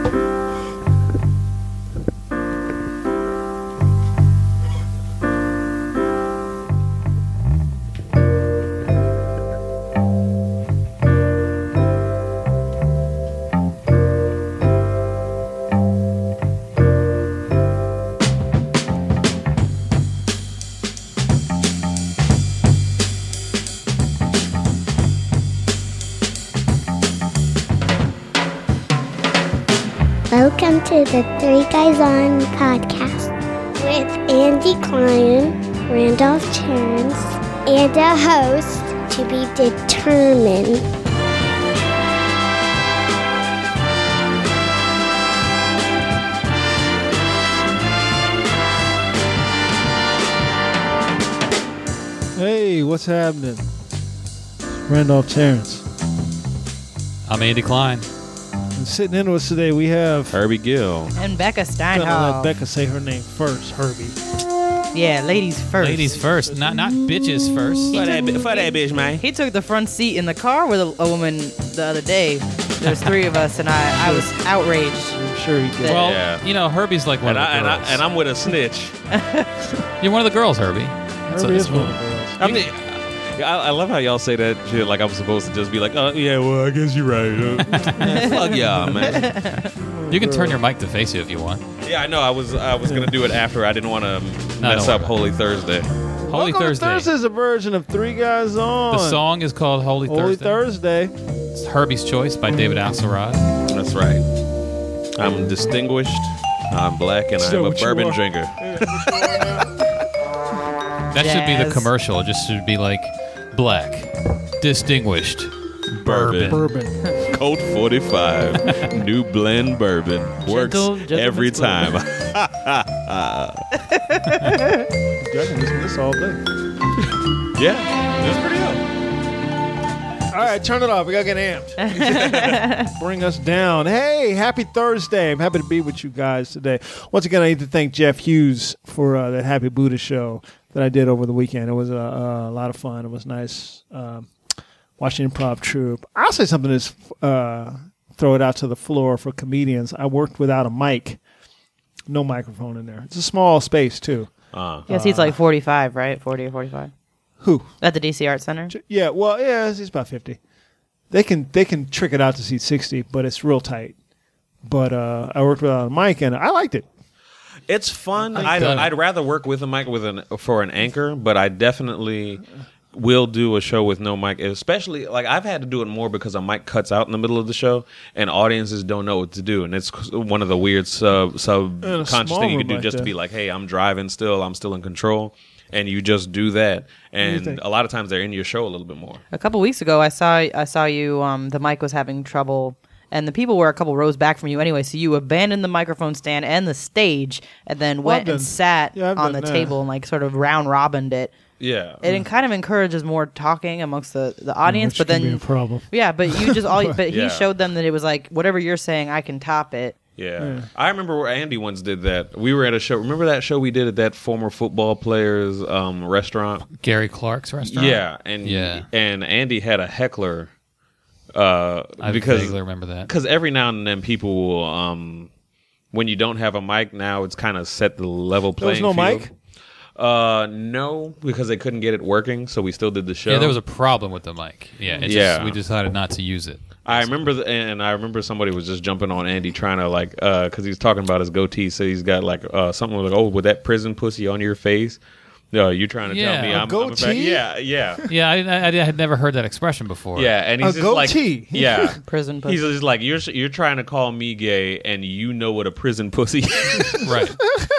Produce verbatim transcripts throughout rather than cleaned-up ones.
Welcome to the Three Guys On podcast with Andy Klein, Randolph Terrence, and a host to be determined. Hey, what's happening? Randolph Terrence. I'm Andy Klein. And sitting in with us today, we have Herbie Gill. And Becca I'm Steinhoff. gonna let Becca say her name first, Herbie. Yeah, ladies first. Ladies first, not not bitches first. For that, for that bitch, man. He took the front seat in the car with a, a woman the other day. There's three of us, and I, I was outraged. I'm sure he did. Well, Yeah. you know, Herbie's like one And, of I, the and, I, girls. and I'm with a snitch. You're one of the girls, Herbie. That's Herbie a- is one of the girls. I mean, I, I love how y'all say that shit like I'm supposed to just be like, oh, yeah, well, I guess you're right. Uh, fuck y'all, man. You can turn your mic to face you if you want. Yeah, I know. I was I was going to do it after. I didn't want to mess don't up worry. Holy Thursday. Holy Welcome Thursday. to Thursday's a version of Three Guys On. The song is called Holy, Holy Thursday. Thursday. It's Herbie's Choice by David Axelrod. That's right. I'm distinguished. I'm black, and So I'm a what you bourbon are. drinker. That should be the Jazz. commercial. It just should be like black, distinguished, bourbon. Bourbon. Colt forty-five. New blend bourbon. Works Gentle- gentle every Pittsburgh. time. I can listen to this all day. Yeah, that's pretty dope. All right, turn it off. We got to get amped. Bring us down. Hey, happy Thursday. I'm happy to be with you guys today. Once again, I need to thank Jeff Hughes for uh, that Happy Buddha show that I did over the weekend. It was a, a lot of fun. It was nice um, watching Improv Troupe. I'll say something that's, uh, throw it out to the floor for comedians. I worked without a mic. No microphone in there. It's a small space, too. Uh, Yeah, seats like forty-five, right? forty or forty-five. Who? At the D C Art Center. Yeah, well, yeah, it's, it's about fifty. They can they can trick it out to seat sixty, but it's real tight. But uh, I worked without a mic, and I liked it. It's fun. I've I'd, done it. I'd rather work with a mic with an for an anchor, but I definitely will do a show with no mic. Especially like I've had to do it more because a mic cuts out in the middle of the show, and audiences don't know what to do, and it's one of the weird sub subconscious small thing you room can do like just that. to be like, hey, I'm driving still, I'm still in control. And you just do that, and think? a lot of times they're in your show a little bit more. A couple weeks ago, I saw I saw you. Um, the mic was having trouble, and the people were a couple rows back from you anyway. So you abandoned the microphone stand and the stage, and then Well, went I've done- and sat yeah, I've on the done that. table and like sort of round robined it. Yeah, It kind of encourages more talking amongst the, the audience, Which but can be then a problem. yeah, but you just all but Yeah. he showed them that it was like whatever you're saying, I can top it. yeah. Yeah. I remember where Andy once did that. We were at a show. Remember that show we did at that former football players um, restaurant? Gary Clark's restaurant. Yeah, and Yeah. and Andy had a heckler uh, I because vaguely remember that. because every now and then people will um, when you don't have a mic now it's kind of set the level There was playing no field. mic? Uh, no, because they couldn't get it working, so we still did the show. Yeah, there was a problem with the mic. Yeah, it Yeah. Just, we decided not to use it. I remember, the, and I remember somebody was just jumping on Andy trying to like, uh, because he's talking about his goatee. So he's got like uh, something like, oh, with that prison pussy on your face. No, you trying to Yeah. tell me A I'm, I'm a bad- goatee? Yeah, yeah, Yeah, I, I, I had never heard that expression before. yeah. And he's A just like, goatee? yeah. Prison pussy. He's just like, you're you're trying to call me gay, and you know what a prison pussy is. Right.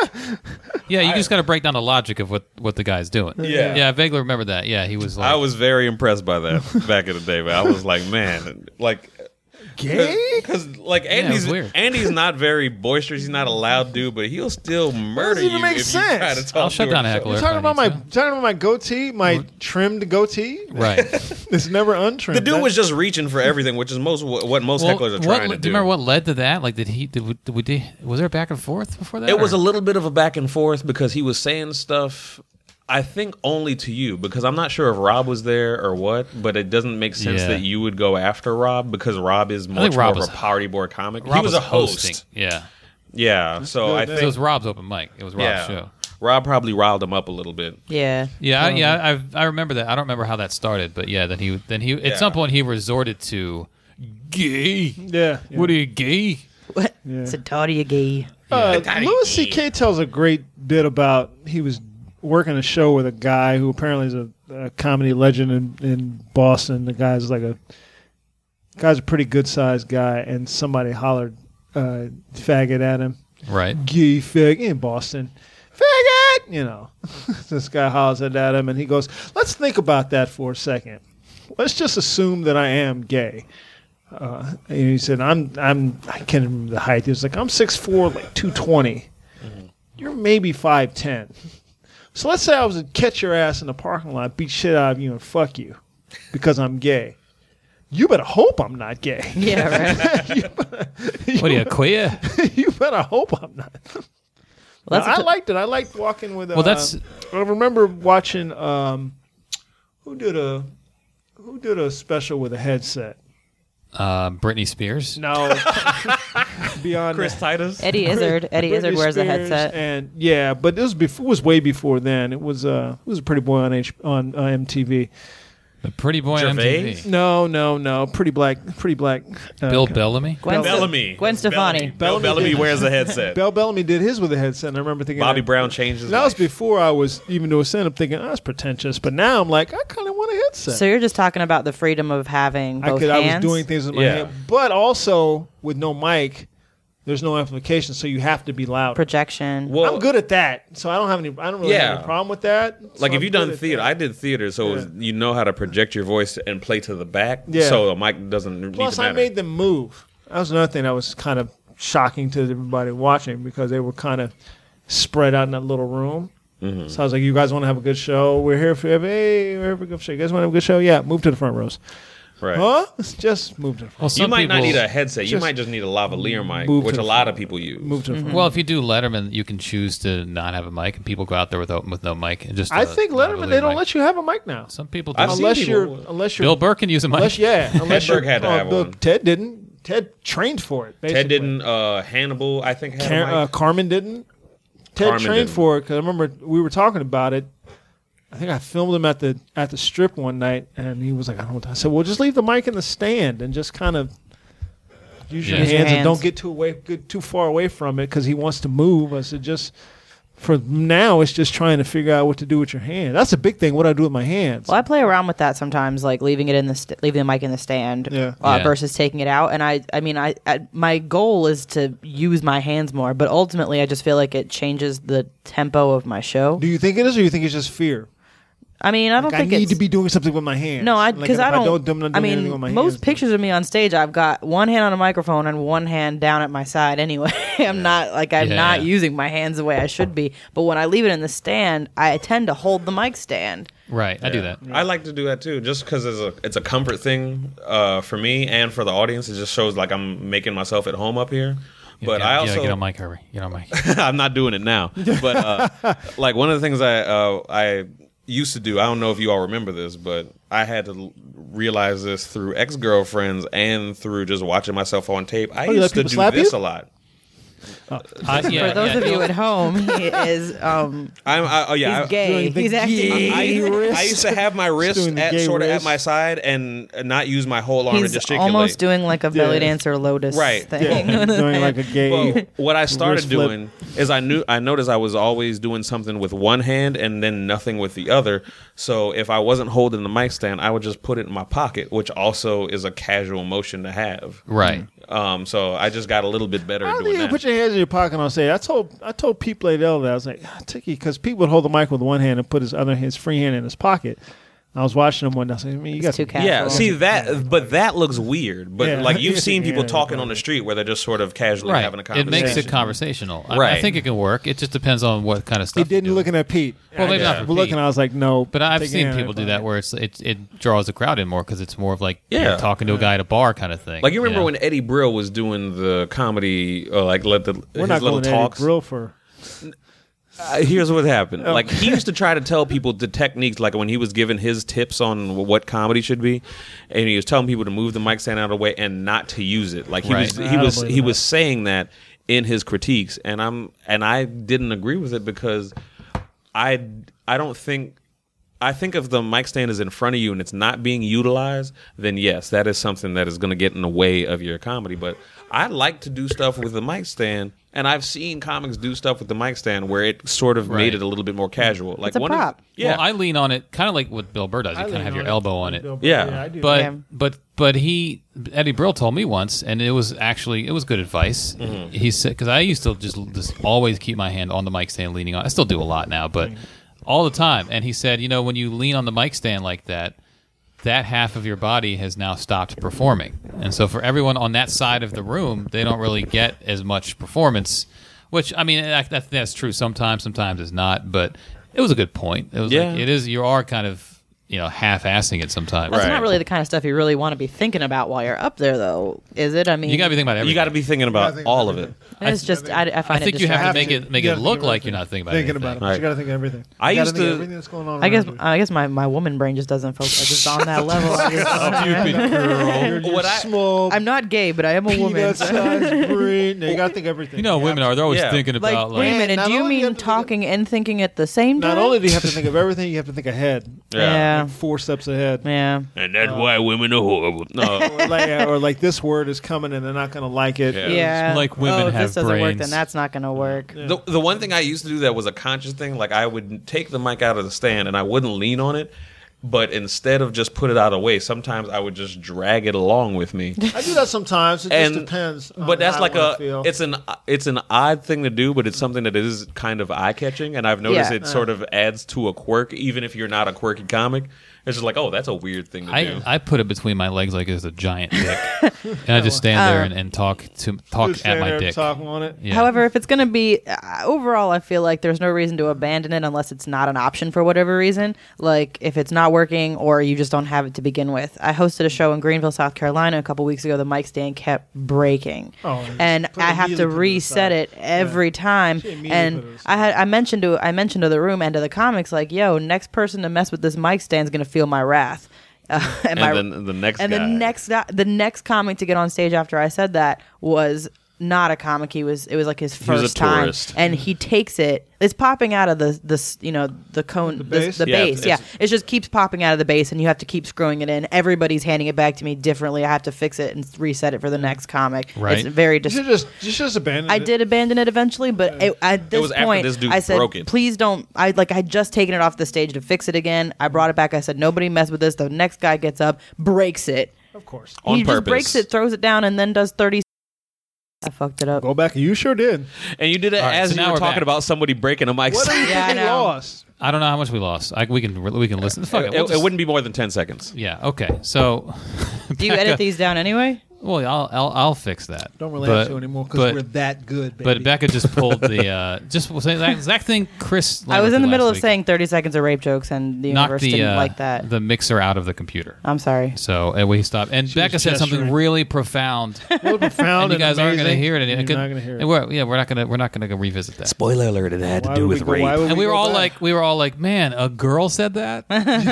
Yeah, you just got to break down the logic of what, what the guy's doing. Yeah. Yeah, I vaguely remember that. Yeah, he was like... I was very impressed by that back in the day, but I was like, man, like. Gay? Because like it Andy's was weird. Andy's not very boisterous. He's not a loud dude, but he'll still murder even you make if sense. you try to talk I'll shut to down him. a heckler. You're if talking I about my need to. talking about my goatee, my trimmed goatee. Right. It's never untrimmed. The dude That- was just reaching for everything, which is most what most Well, hecklers are what, trying do to do. you remember what led to that? Like, did he? Did we? Did we did, was there a back and forth before that? It was or- a little bit of a back and forth because he was saying stuff. I think only to you, because I'm not sure if Rob was there or what, but it doesn't make sense Yeah. that you would go after Rob because Rob is much think more Rob of was- a party boy comic. Rob he was, a host. hosting. Yeah. Yeah, so good, I man. So it think was Rob's open mic. It was Rob's yeah, show. Rob probably riled him up a little bit. Yeah. Yeah, I, yeah, I I remember that. I don't remember how that started, but yeah, then he then he Yeah. at some point he resorted to gay. Yeah. yeah. What are you gay? What? Yeah. It's a toddy a gay. Uh, Yeah. Louis C K tells a great bit about he was working a show with a guy who apparently is a, a comedy legend in, in Boston. The guy's like a guy's a pretty good sized guy, and somebody hollered uh, "faggot" at him. Right. Gay fag in Boston, faggot. You know, this guy hollers at him, and he goes, "Let's think about that for a second. Let's just assume that I am gay." Uh, and he said, "I'm, I'm, I can't remember the height." He was like, "I'm six four, like two twenty. You're maybe five ten. So let's say I was to catch your ass in the parking lot, beat shit out of you, and fuck you because I'm gay. You better hope I'm not gay. Yeah, right. you, better, What are you, queer? you better hope I'm not." Well, that's Now, a I t- liked it. I liked walking with. Uh, Well, that's- I remember watching. Um, who did a Who did a special with a headset? Uh, Britney Spears. No, beyond Chris that. Titus. Eddie Izzard. Eddie Britney Izzard wears a Spears headset. and yeah, but it was before. It was way before then. It was uh, it was a Pretty Boy on H on uh, M T V. The Pretty Boy on Gervais? M T V. No, no, no. Pretty black, pretty black. Uh, Bill Bellamy. Gwen, Bellamy. Gwen Stefani. Bellamy. Bill Bellamy Bellamy did- wears a headset. Bell Bellamy did his with a headset, and I remember thinking Bobby that- Brown changed his That was life. before I was even doing stand up, thinking oh, that's pretentious. But now I'm like, I kind of want a headset. So you're just talking about the freedom of having I both could. I hands? was doing things with my Yeah. hand, but also with no mic, there's no amplification, so you have to be loud. projection. Well, I'm good at that, so I don't have any. I don't really have Yeah. any problem with that. So like if I'm you've good done at theater, that. I did theater, so it was- Yeah. you know how to project your voice and play to the back, Yeah. so the mic doesn't need Plus, to I matter. made them move. That was another thing that was kind of shocking to everybody watching because they were kind of spread out in that little room. Mm-hmm. So I was like, "You guys want to have a good show? We're here for hey, we're here for a good show. You guys want to have a good show? Yeah, move to the front rows. right. Huh? Just move to the front. Well, You some might not people- need a headset. You just might just need a lavalier mic, move to which the a lot front. of people use. Move to the front. Well, if you do Letterman, you can choose to not have a mic, and people go out there with with no mic. And just I a think Letterman, lavalier they don't mic. let you have a mic now. Some people do. I've seen Unless people- you're, unless you're, Bill Burr can use a mic. unless yeah, unless Ted you're. Berg had to oh, have the- one. Ted didn't. Ted trained for it. Basically. Ted didn't. Uh, Hannibal, I think, had Car- a mic. uh, Carmen didn't. Ted Carmen trained didn't. for it because I remember we were talking about it. I think I filmed him at the at the strip one night, and he was like, "I don't know." What to-" I said, "Well, just leave the mic in the stand and just kind of use your Yeah. hands, Use your and hands. don't get too away, get too far away from it because he wants to move." I said, "Just for now, it's just trying to figure out what to do with your hand. That's a big thing. What do I do with my hands." Well, I play around with that sometimes, like leaving it in the st- leaving the mic in the stand, Yeah. Uh, Yeah. versus taking it out. And I, I mean, I, I, my goal is to use my hands more, but ultimately, I just feel like it changes the tempo of my show. Do you think it is, or you think it's just fear? I mean, I don't Like, I think need it's to be doing something with my hands. no, I Like, because if I don't. I'm not I doing anything mean, with my most hands, pictures of me on stage, I've got one hand on a microphone and one hand down at my side. Anyway, I'm not like I'm Yeah. not using my hands the way I should be. But when I leave it in the stand, I tend to hold the mic stand. Right, I do that. I like to do that too, just because it's a it's a comfort thing uh, for me and for the audience. It just shows like I'm making myself at home up here. But yeah, I also yeah, get on mic, Harvey. Get on mic. I'm not doing it now. But uh, like one of the things I uh, I used to do, I don't know if you all remember this, but I had to l- realize this through ex girlfriends and through just watching myself on tape. I Oh, you let used to people do slap this you? a lot. Uh, yeah, For those yeah. of you at home, he is um, I'm I, oh yeah. he's I- gay. doing the He's acting. gay I, Gay wrist. I used to have my wrist doing the at gay sort of at wrist. my side and not use my whole arm to He's gesticulate. almost doing like a belly Yeah. dancer lotus Right. thing. yeah, doing like a gay. Well, what I started Wrist flip. doing is I knew I noticed I was always doing something with one hand and then nothing with the other. So if I wasn't holding the mic stand, I would just put it in my pocket, which also is a casual motion to have. Right. Um, so I just got a little bit better I at don't doing think you that. put your hands in your pocket on stage. I told I told Pete Bladell that I was like, ah, Tiki, because Pete would hold the mic with one hand and put his other his free hand in his pocket. And I was watching him one day. I was like, I mean, you got It's too some- casual. Yeah, see that, but that looks weird. But Yeah. like you've seen people Yeah, talking yeah. on the street where they're just sort of casually Right. having a It conversation. makes it conversational. I, I Right. think it can work. It just depends on what kind of stuff. He didn't you're doing. looking at Pete. Well, maybe I not just for was looking. Pete. I was like, no. But I've take seen your hand people out do of that it. where it's it, it draws the crowd in more because it's more of like Yeah. you're talking to a guy at a bar kind of thing. Like you remember know? when Eddie Brill was doing the comedy, uh, like let the We're his not little going to talks. Eddie Brill for. Uh, here's what happened. Like, he used to try to tell people the techniques, like when he was giving his tips on what comedy should be, and he was telling people to move the mic stand out of the way and not to use it. Like he Right. was, I he don't was, believe he that. was saying that in his critiques, and I'm, and I didn't agree with it because I, I don't think. I think if the mic stand is in front of you and it's not being utilized, then yes, that is something that is going to get in the way of your comedy. But I like to do stuff with the mic stand, and I've seen comics do stuff with the mic stand where it sort of Right. made it a little bit more casual. Like It's a one prop. Of, yeah, Well, I lean on it kind of like what Bill Burr does. You I kind of lean have your on elbow on it. Bill- Yeah. I do. But Yeah. but but he Eddie Brill told me once, and it was actually it was good advice. Mm-hmm. He said because I used to just just always keep my hand on the mic stand, leaning on. I still do a lot now, but all the time. And he said, you know, when you lean on the mic stand like that, that half of your body has now stopped performing, and so for everyone on that side of the room, they don't really get as much performance. Which I mean, that, that, that's true sometimes. Sometimes it's not, but it was a good point. It was Yeah. like, it is. You are kind of you know half-assing it sometimes. That's Right. not really the kind of stuff you really want to be thinking about while you're up there, though, is it? I mean, You got to be thinking about everything. you got to be thinking about I think all of everything. it. it's just I, I I find think it you have to distracting. make it make You it gotta look think like about you're not thinking about thinking anything. about it. Right. You got to think of everything. I you gotta used think of to- everything that's going on. I guess around you. I guess my, my woman brain just doesn't focus just on that level. I just- Stupid girl. You're, you're What I- small. I'm not gay, but I am a woman. peanut so- sized brain. No, you got to think of everything. You know, You women have are. They're always Yeah. thinking Like, about wait like. a minute. Not Do you only do you mean have to think of- talking and thinking at the same to- time? Not only do you have to think of everything, you have to think ahead. yeah, Like four steps ahead. yeah. And that's why women are horrible. No. Or like, or like this word is coming and they're not going to like it. Yeah. Yeah. like women oh, if have this doesn't work, brains. then that's not going to work. Yeah. The, the one thing I used to do that was a conscious thing, like I would take the mic out of the stand and I wouldn't lean on it, but instead of just put it out of the way, sometimes I would just drag it along with me. I do that sometimes. It And- just depends. on But that's how like I wanna a feel. it's an it's an odd thing to do, but it's something that is kind of eye catching, and I've noticed Yeah. it sort of adds to a quirk, even if you're not a quirky comic. It's just like, oh, that's a weird thing to do. I, I put it between my legs like it's a giant dick, and I just stand there and, and talk to talk Just at stand my there and dick. talk on it. Yeah. However, if it's going to be uh, overall, I feel like there's no reason to abandon it unless it's not an option for whatever reason. Like if it's not working or you just don't have it to begin with. I hosted a show in Greenville, South Carolina a couple weeks ago. The mic stand kept breaking, Oh, you and just put it I have to immediately to the reset side. it every time. She immediately And put it I had I mentioned to I mentioned to the room and to the comics like, "Yo, next person to mess with this mic stand is going to feel my wrath." Uh, and and my, then the next and guy. the next guy, the next comic to get on stage after I said that was not a comic. He was it was like his was a first time, tourist. and he takes it. It's popping out of the the you know the cone the base? the, Yeah, base. it's- Yeah, it just keeps popping out of the base, and you have to keep screwing it in. Everybody's handing it back to me differently. I have to fix it and reset it for the next comic. Right. It's very You dis- should just, you should just abandon I it. did abandon it eventually, but it, at this was after point, this dude I said, broke it. "Please don't." I like I had just taken it off the stage to fix it again. I brought it back. I said, "Nobody mess with this." The next guy gets up, breaks it. Of course. On he purpose. just breaks it, throws it down, and then does thirty. I fucked it up. Go back. You sure did. and you did it All right, as so you now were we're talking back. about somebody breaking a mic What do stand. you Yeah, I think you know. lost? I don't know how much we lost. I, we can we can listen. Fuck it. It, we'll it just- wouldn't be more than ten seconds. Yeah. Okay. So. Do you edit these down anyway? Well, I'll I'll, I'll fix that. Don't really But- have to anymore because but- we're that good, baby. But Becca just pulled the uh, just say that exact thing. Chris, I was Lambert in the did middle last of week. saying thirty seconds of rape jokes, and the knocked universe the didn't uh, like that. the mixer out of the computer. I'm sorry. So and we stopped. And She was Becca said something gesturing. really profound. Well, profound and you guys and aren't going to amazing, hear it. and And You're not going to hear it. And we're, yeah, we're not going to we're not going to revisit that. Spoiler alert! It had Why would we go- why would And we go were all back? like, we were all like, man, a girl said that.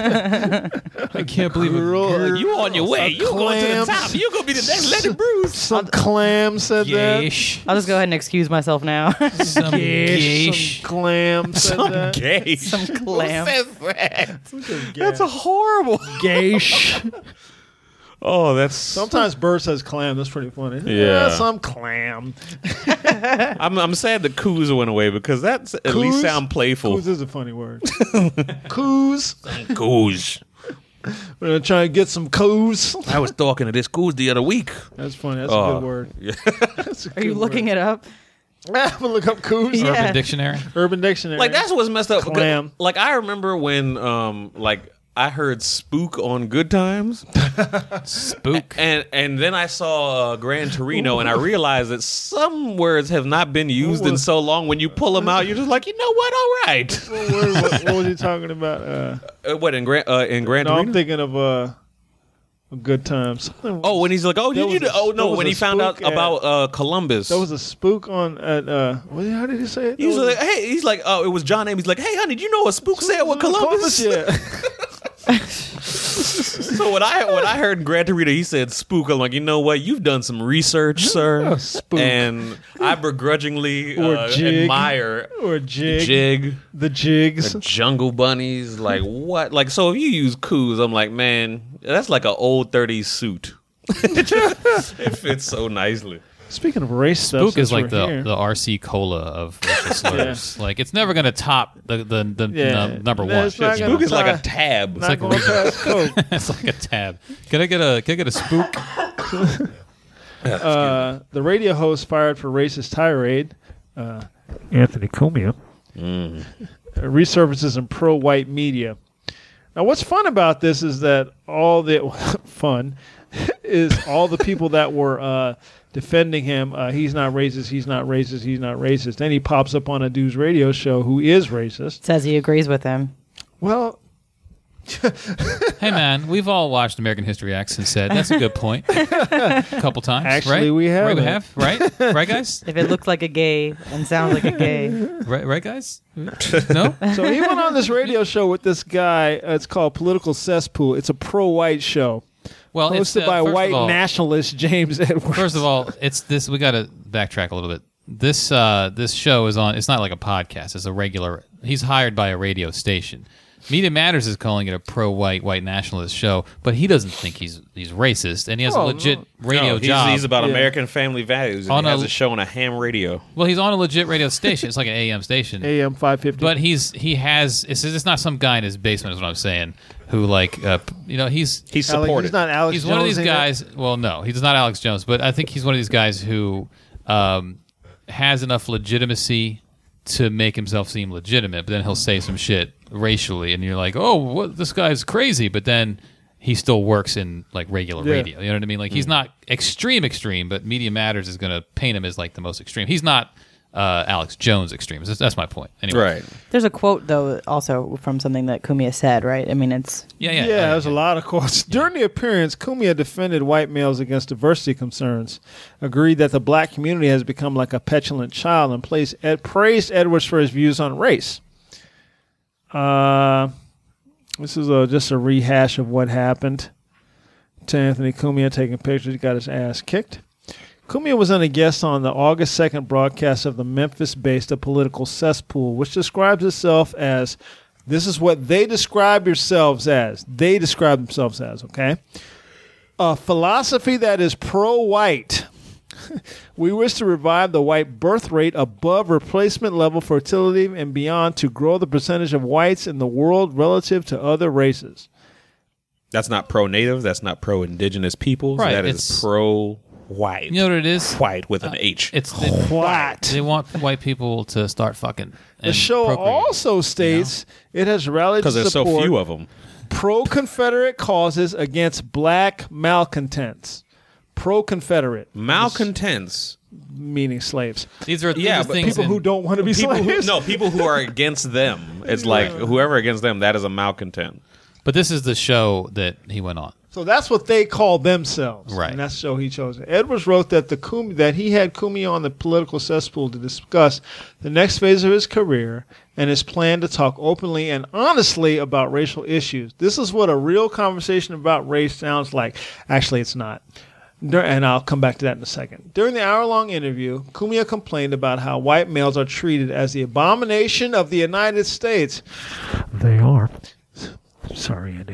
I can't believe Girl, a girl. You on your way? A You going to the clams. top? You gonna be the next Lenny Bruce? Some clam said Yeesh. I'll just go ahead and excuse myself now. Some that. Yeesh, yeesh. Some clam said that. Gay. Some clam. That's a horrible. gaysh. Oh, that's. Sometimes Bert says clam. That's pretty funny. Yeah. some clam. I'm I'm sad the coos went away because that's at least Coos? sound playful. Coos is a funny word. Coos. Coos. We're gonna try and get some coos. I was talking to this coos the other week. That's funny. That's Oh. a good word. Yeah. That's a Are you good looking word. it up? I'm gonna look up coos. Yeah. Urban Dictionary. Urban Dictionary. Like that's what's messed up. because- Clam. Like I remember when um like I heard spook on Good Times, Spook. and and then I saw uh, Gran Torino, and I realized that some words have not been used in so long. When you pull them out, you're just like, you know what? All right. What, word- what, what was he talking about? Uh, Uh, what in Gran uh, in Gran no, I'm Torino? thinking of uh, Good times. Oh, when he's like, oh, There did you? was Do, a- oh there no, was when a he found out spook at- about uh, Columbus. There was a spook on at uh. What, how did he say it? he was There like, hey, he's like, oh, it was John Amos. He's like, hey, honey, did you know a spook said with Columbus? Yeah. So when I when I heard Gran Torino, he said spook. I'm like, you know what? You've done some research, sir. Oh, spook. And I begrudgingly Or uh, jig. admire Or jig. jig. The jigs. The jungle bunnies, like what? Like so, if you use coos, I'm like, man, that's like an old thirties suit. it, just, it fits so nicely. Speaking of race stuff, Spook since is like we're the, here- the R C Cola of racial slurs. Like it's never gonna top the the, the Yeah. num- number No, one. it's not you gonna know? Spook is like a Not- tab. not like a going regional- past Coke. It's like a tab. Can I get a can I get a spook? Uh, the radio host fired for racist tirade. Uh, Anthony Cumia Mm. uh, resurfaces in pro-white media. Now, what's fun about this is that all the fun is all the people that were uh, defending him. Uh, he's not racist. He's not racist. He's not racist. Then he pops up on a dude's radio show who is racist. Says he agrees with him. Well, Hey man, we've all watched American History X and said that's a good point. A couple times, Actually, right? we have Right, we it. have, right? Right, guys? If it looks like a gay and sounds like a gay, Right, right, guys? No. so he went on this radio show with this guy. Uh, it's called Political Cesspool. It's a pro-white show Well, it's hosted uh, by first of white all- nationalist James Edwards. First of all, it's this. We got to backtrack a little bit. This uh, this show is on. It's not like a podcast. It's a regular. He's hired by a radio station. Media Matters is calling it a pro-white, white nationalist show, but he doesn't think he's he's racist, and he has Oh, a legit no. radio No, he's, job. he's about Yeah. American family values. And On he has a- a show on a ham radio. well, he's on a legit radio station. It's like an A M station. A M five fifty. But he's he has it's, it's not some guy in his basement is what I'm saying who like uh, p- you know he's He's Alex- supported. he's not Alex he's Jones one of these in it? guys. Well, no, he's not Alex Jones, but I think he's one of these guys who um, has enough legitimacy to make himself seem legitimate. But then he'll say some shit racially, and you're like, oh, what, this guy's crazy. But then he still works in like regular Yeah. radio. You know what I mean? Like he's not extreme extreme, but Media Matters is going to paint him as like the most extreme. He's not uh, Alex Jones extreme. That's, that's my point. Anyway, Right. there's a quote though also from something that Cumia said, right? I mean, it's Yeah, Yeah, yeah. there's a lot of quotes. During the appearance, Cumia defended white males against diversity concerns, agreed that the black community has become like a petulant child, and placed, ed, praised Edwards for his views on race. Uh, this is a, just a rehash of what happened to Anthony Cumia taking pictures. He got his ass kicked. Cumia was on a guest on the August second broadcast of the Memphis-based A Political Cesspool, which describes itself as, this is what they describe yourselves as. They describe themselves as, okay? A philosophy that is pro-white. We wish to revive the white birth rate above replacement level fertility and beyond to grow the percentage of whites in the world relative to other races. That's not pro-native. That's not pro-indigenous peoples. Right, That it's- is pro-white. You know what it is? White with an H. It's they, What? they want white people to start fucking. The and show procreating. also states it has rallied Because to there's so support few of them. pro-Confederate causes against black malcontents. Pro-Confederate, Malcontents. meaning slaves. These are, these Yeah, are but things People in- who don't want to be People who, slaves. no, people who are against them. It's like whoever against them, that is a malcontent. But this is the show that he went on. So that's what they call themselves, Right. And that's the show he chose. Edwards wrote that the Cumia, that he had Cumia on the Political Cesspool to discuss the next phase of his career and his plan to talk openly and honestly about racial issues. This is what a real conversation about race sounds like. Actually, it's not. Dur- And I'll come back to that in a second. During the hour-long interview, Cumia complained about how white males are treated as the abomination of the United States. They are. Sorry, Andy.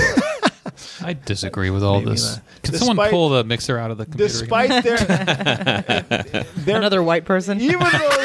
I disagree with all Maybe this. not. Can Despite- someone pull the mixer out of the computer? again? Despite their, their another white person. even though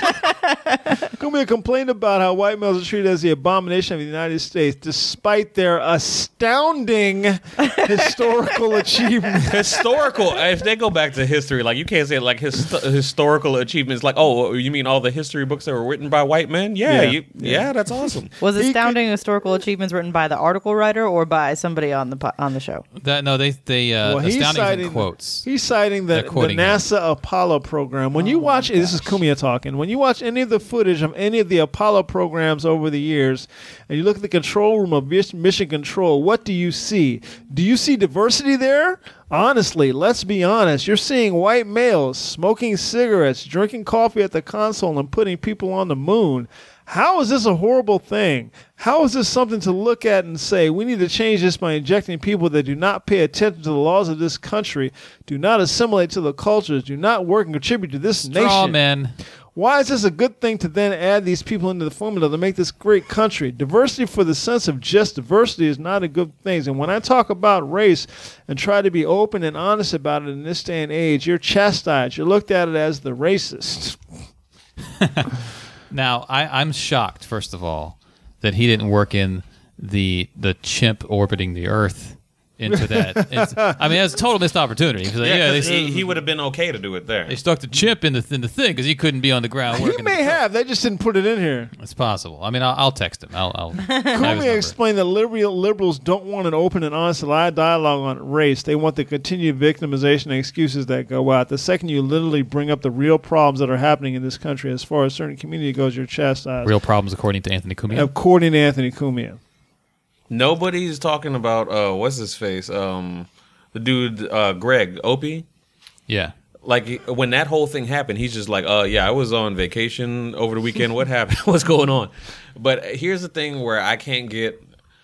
Cumia complained about how white males are treated as the abomination of the United States, despite their astounding historical achievements. Historical. If they go back to history, like you can't say like his, historical achievements. Like, oh, you mean all the history books that were written by white men? Yeah, Yeah. you, yeah, that's awesome. Was He astounding historical achievements written by the article writer or by somebody on the po- on the show? That, no, they they uh, Well, he's astounding is in citing, quotes. he's citing the, They're the quoting him. NASA Apollo program. When you watch, this is Cumia talking. happen. When you watch any of the footage of any of the Apollo programs over the years, and you look at the control room of Mission Control, what do you see? Do you see diversity there? Honestly, let's be honest. You're seeing white males smoking cigarettes, drinking coffee at the console, and putting people on the moon. How is this a horrible thing? How is this something to look at and say, we need to change this by injecting people that do not pay attention to the laws of this country, do not assimilate to the cultures, do not work and contribute to this Straw nation? man. Why is this a good thing to then add these people into the formula to make this great country? Diversity for the sense of just diversity is not a good thing. And when I talk about race and try to be open and honest about it in this day and age, you're chastised. You're looked at it as the racist. Now, I, I'm shocked, first of all, that he didn't work in the the chimp orbiting the Earth into that. It's, I mean, that's a total missed opportunity. Like, Yeah, yeah, 'cause they, he, he would have been okay to do it there. they stuck the chimp in the in the thing because he couldn't be on the ground He working. may the have. They just didn't put it in here. It's possible. I mean, I'll, I'll text him. I'll. I'll I have his Comey number. explained that liberal liberals don't want an open and honest dialogue on race. They want the continued victimization and excuses that go out. The second you literally bring up the real problems that are happening in this country as far as certain community goes, you're chastised. Real problems, according to Anthony Cumia. According to Anthony Cumia. Nobody's talking about uh, what's his face, um, the dude uh, Greg Opie. Yeah. Like when that whole thing happened, he's just like, "Uh, yeah, I was on vacation over the weekend. What happened? What's going on?" But here's the thing where I can't get,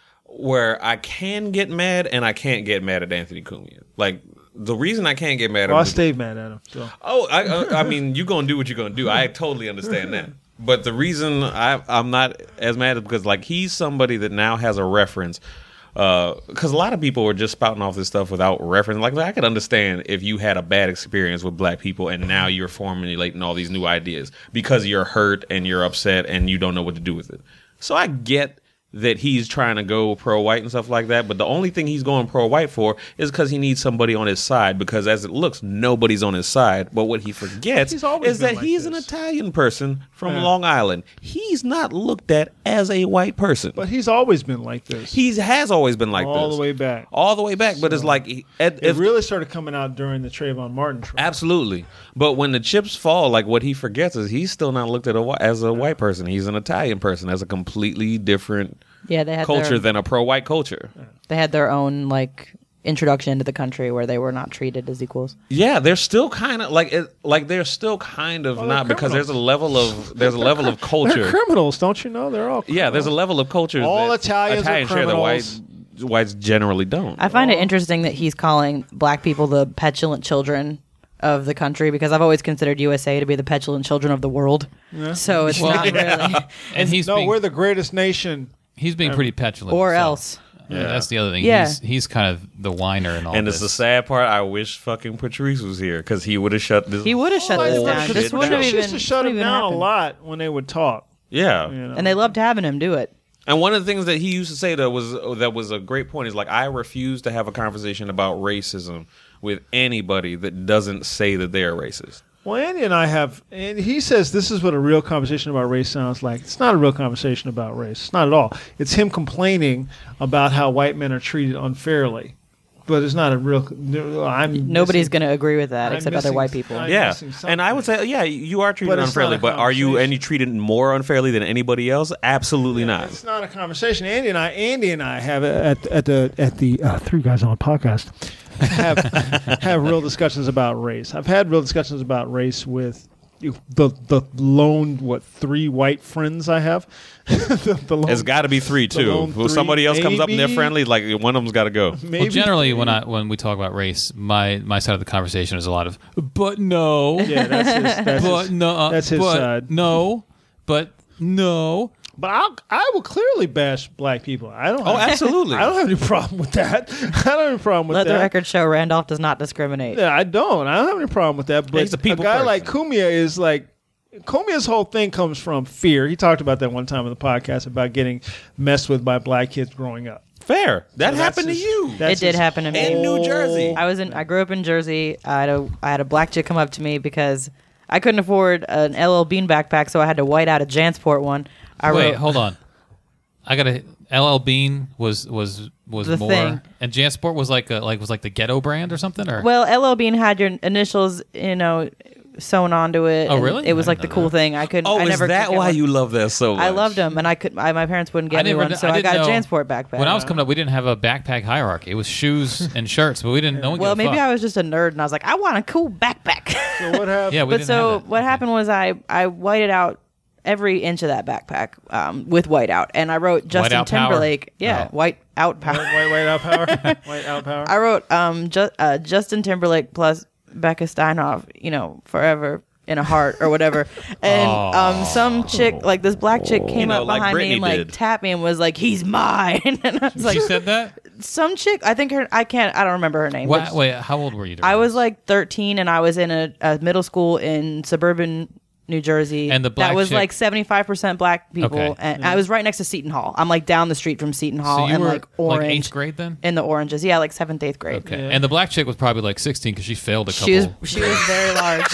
where I can get mad and I can't get mad at Anthony Cumia. Like the reason I can't get mad at Well, I him. stayed mad at him. So. Oh, I, I, I mean, you're gonna do what you're gonna do. I totally understand that. But the reason I, I'm not as mad is because, like, he's somebody that now has a reference. Because uh, a lot of people are just spouting off this stuff without reference. Like, I could understand if you had a bad experience with black people and now you're formulating all these new ideas because you're hurt and you're upset and you don't know what to do with it. So I get that he's trying to go pro-white and stuff like that, but the only thing he's going pro-white for is because he needs somebody on his side, because as it looks, nobody's on his side. But what he forgets He's always is that been like he's this. an Italian person from Yeah. Long Island. He's not looked at as a white person. But he's always been like this. He has always been like all this. the way back. All the way back, but it's So, like he- at- It if- really started coming out during the Trayvon Martin trial. absolutely. But when the chips fall, like what he forgets is he's still not looked at a, whi- as a white person. He's an Italian person, as a completely different Yeah, they had culture their, than a pro-white culture. they had their own like introduction into the country where they were not treated as equals. Yeah, they're still kind of like it, like they're still kind of Well, they're not, because there's a criminals. level of there's a level of They're culture. criminals, don't you know? They're all Yeah, there's a level of culture. All that Italians are Italians share that white criminals. whites generally don't. I find it interesting that he's calling black people the petulant children of the country, because I've always considered U S A to be the petulant children of the world. So it's Well, not really, And he's No, being, we're the greatest nation. he's being pretty petulant. or himself. else. Yeah, that's the other thing. Yeah. He's, he's kind of the whiner and all And this. it's the sad part. I wish fucking Patrice was here because he would have shut this. He would have shut this whole down. shit This wouldn't have down. She even, used to shut wouldn't him even down a happen. lot when they would talk. Yeah. You know? And they loved having him do it. And one of the things that he used to say that was that was a great point is like, I refuse to have a conversation about racism with anybody that doesn't say that they're racist. Well, Andy and I have, and he says this is what a real conversation about race sounds like. It's not a real conversation about race. It's not at all. It's him complaining about how white men are treated unfairly. But it's not a real. I'm Nobody's missing- going to agree with that I'm except other missing- white people. I'm Yeah, missing and I would something. say, yeah, you are treated But it's not unfairly, a but are you conversation. any treated more unfairly than anybody else? Absolutely not. It's not a conversation. Andy and I, Andy and I have at at the at the uh, Three Guys on podcast have have real discussions about race. I've had real discussions about race with you, the the lone what three white friends I have. the, the lone, It's got to be three the too. lone If three, somebody else comes up and they're maybe- friendly, like one of them's got to go. maybe Well, generally, three. when I when we talk about race, my, my side of the conversation is a lot of, but no, yeah, that's his, that's but his, no, uh, that's his but side. no, but no. But I'll, I will clearly bash black people. I don't. Oh, have, absolutely. I don't have any problem with that. I don't have any problem with Let that. the record show Randolph does not discriminate. Yeah, I don't. I don't have any problem with that. But He's a people guy person. like Cumia is like, Cumia's whole thing comes from fear. He talked about that one time on the podcast about getting messed with by black kids growing up. Fair. That So that's happened his- to you. that's It did his happen to me. In New Jersey. I was in. I grew up in Jersey. I had a. I had a black chick come up to me because I couldn't afford an L L Bean backpack, so I had to white out a Jansport one. I Wait, wrote, hold on. I got to L L Bean was was was The more, thing. and Jansport was like a, like was like the ghetto brand or something, or Well, L L Bean had your initials, you know, sewn onto it. Oh, and really? It was I like the didn't cool know thing. I couldn't. Oh, I is never that could get why one. you love that so much? I loved them, and I could. I, my parents wouldn't get I me never one, kn- so I I, didn't got a know- JanSport backpack. When I was coming up, we didn't have a backpack hierarchy. It was shoes and shirts, but we didn't. No one well, gave a maybe fuck. I was just a nerd, and I was like, I want a cool backpack. So what happened? Yeah, we but didn't so have that. what Okay. happened was I I whited out every inch of that backpack um, with whiteout, and I wrote Justin Whiteout power? Timberlake. Yeah, Oh. white out power. White, white out power. White out power. I wrote um ju- uh, Justin Timberlake plus Becca Steinhoff, you know, forever in a heart or whatever. And um some chick, like this black chick, came know, up like behind me Britney and like did. tapped me and was like, "He's mine." And I was like, She said that? some chick. I think her. I can't. I don't remember her name. What, but wait, how old were you? during I was this? like thirteen, and I was in a, a middle school in suburban New Jersey. And the black that was chick- like seventy-five percent black people, Okay. and I was right next to Seton Hall. I'm like down the street from Seton Hall, So you and were like orange like eighth grade then? in the oranges. Yeah, like seventh, eighth grade. Okay. And the black chick was probably like sixteen because she failed a couple. She was she was very large.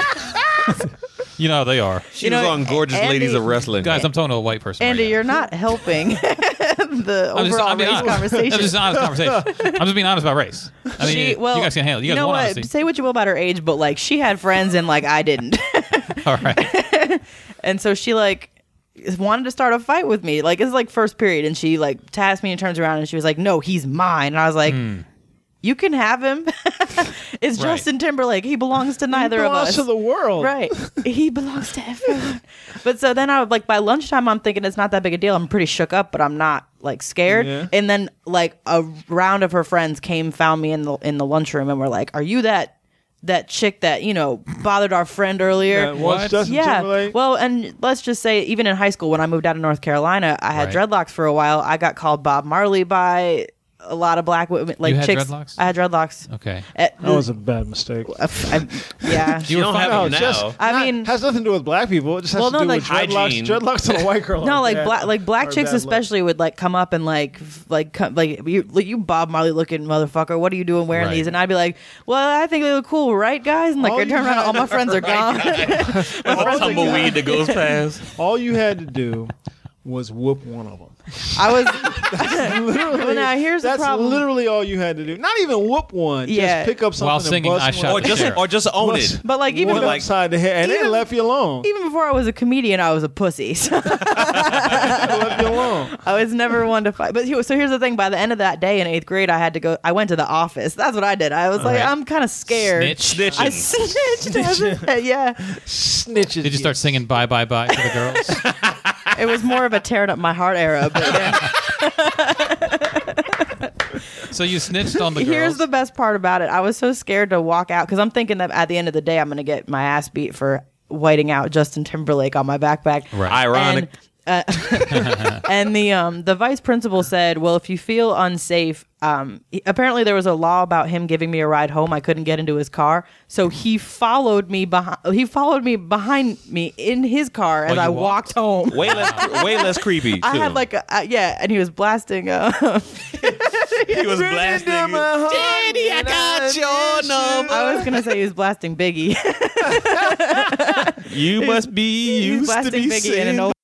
You know how they are. She You was know, on Gorgeous Andy- Ladies of Wrestling. Guys, I'm talking to a white person. Andy, right you're not helping the I'm just- overall I'm being race honest. conversation. I'm just honest conversation. I'm just being honest about race. I mean, She- you, well, you guys can handle it. You guys know want what? honesty. Say what you will about her age, but like she had friends and like I didn't. All right. And so she like wanted to start a fight with me. Like it's like first period, and she like tasked me and turns around and she was like, "No, he's mine." And I was like, "You can have him. It's Right. Justin Timberlake. He belongs to neither of belongs us." to the world. Right. He belongs to everyone. But so then I would like by lunchtime I'm thinking it's not that big a deal. I'm pretty shook up, but I'm not like scared. Yeah. And then like a round of her friends came, found me in the in the lunchroom and were like, "Are you that that chick that, you know, bothered our friend earlier?" Yeah, what's What? Justin Yeah. Timberlake? Well, and let's just say, even in high school, when I moved out of North Carolina, I had Right. dreadlocks for a while. I got called Bob Marley by a lot of black women, like You had chicks. dreadlocks? I had dreadlocks. Okay. Uh, That was a bad mistake. I- yeah. You were don't fine. have No, them it's now. just I not- mean- has nothing to do with black people. It just has Well, to no, do like with dreadlocks. hygiene. Dreadlocks on a white girl. No, like Yeah. black, like black Or chicks bad luck. especially would like come up and like, f- like, come, like you, like you Bob Marley looking motherfucker. What are you doing wearing Right. these? And I'd be like, well, I think they look cool, right, guys? And like, All I you turn around, had- all my friends are gone. A tumbleweed that goes past. All you had to do was whoop one of them. I was. Literally, Well, now here's the that's problem. literally all you had to do. Not even whoop one. Yeah. Just pick up something While and singing bust I one Shot Or the just Sheriff. or just own Bust- it. But like even one like, upside the head, and they even- left you alone. even before I was a comedian, I was a pussy. So They left you alone. I was never one to fight. But he- so here's the thing: by the end of that day in eighth grade, I had to go. I went to the office. That's what I did. I was like, Right. I'm kind of scared. Snitch. I Snitching. snitched. Yeah, Snitches. Did you start singing "Bye Bye Bye" to the girls? it was more of a tearing up my heart era. But yeah. So you snitched on the girls. Here's the best part about it. I was so scared to walk out because I'm thinking that at the end of the day, I'm going to get my ass beat for whiting out Justin Timberlake on my backpack. Right. Ironic. And, uh, and the um the vice principal said, well, if you feel unsafe, um he- apparently there was a law about him giving me a ride home. I couldn't get into his car, so he followed me behind. He followed me behind me in his car as Oh, you I walked? walked home. Way less, way less creepy. Too. I had like a uh, yeah, and he was blasting. Uh, he was blasting. Daddy, I got your number. I was gonna say he was blasting Biggie. You must be He was used to blasting be Biggie in an seen. old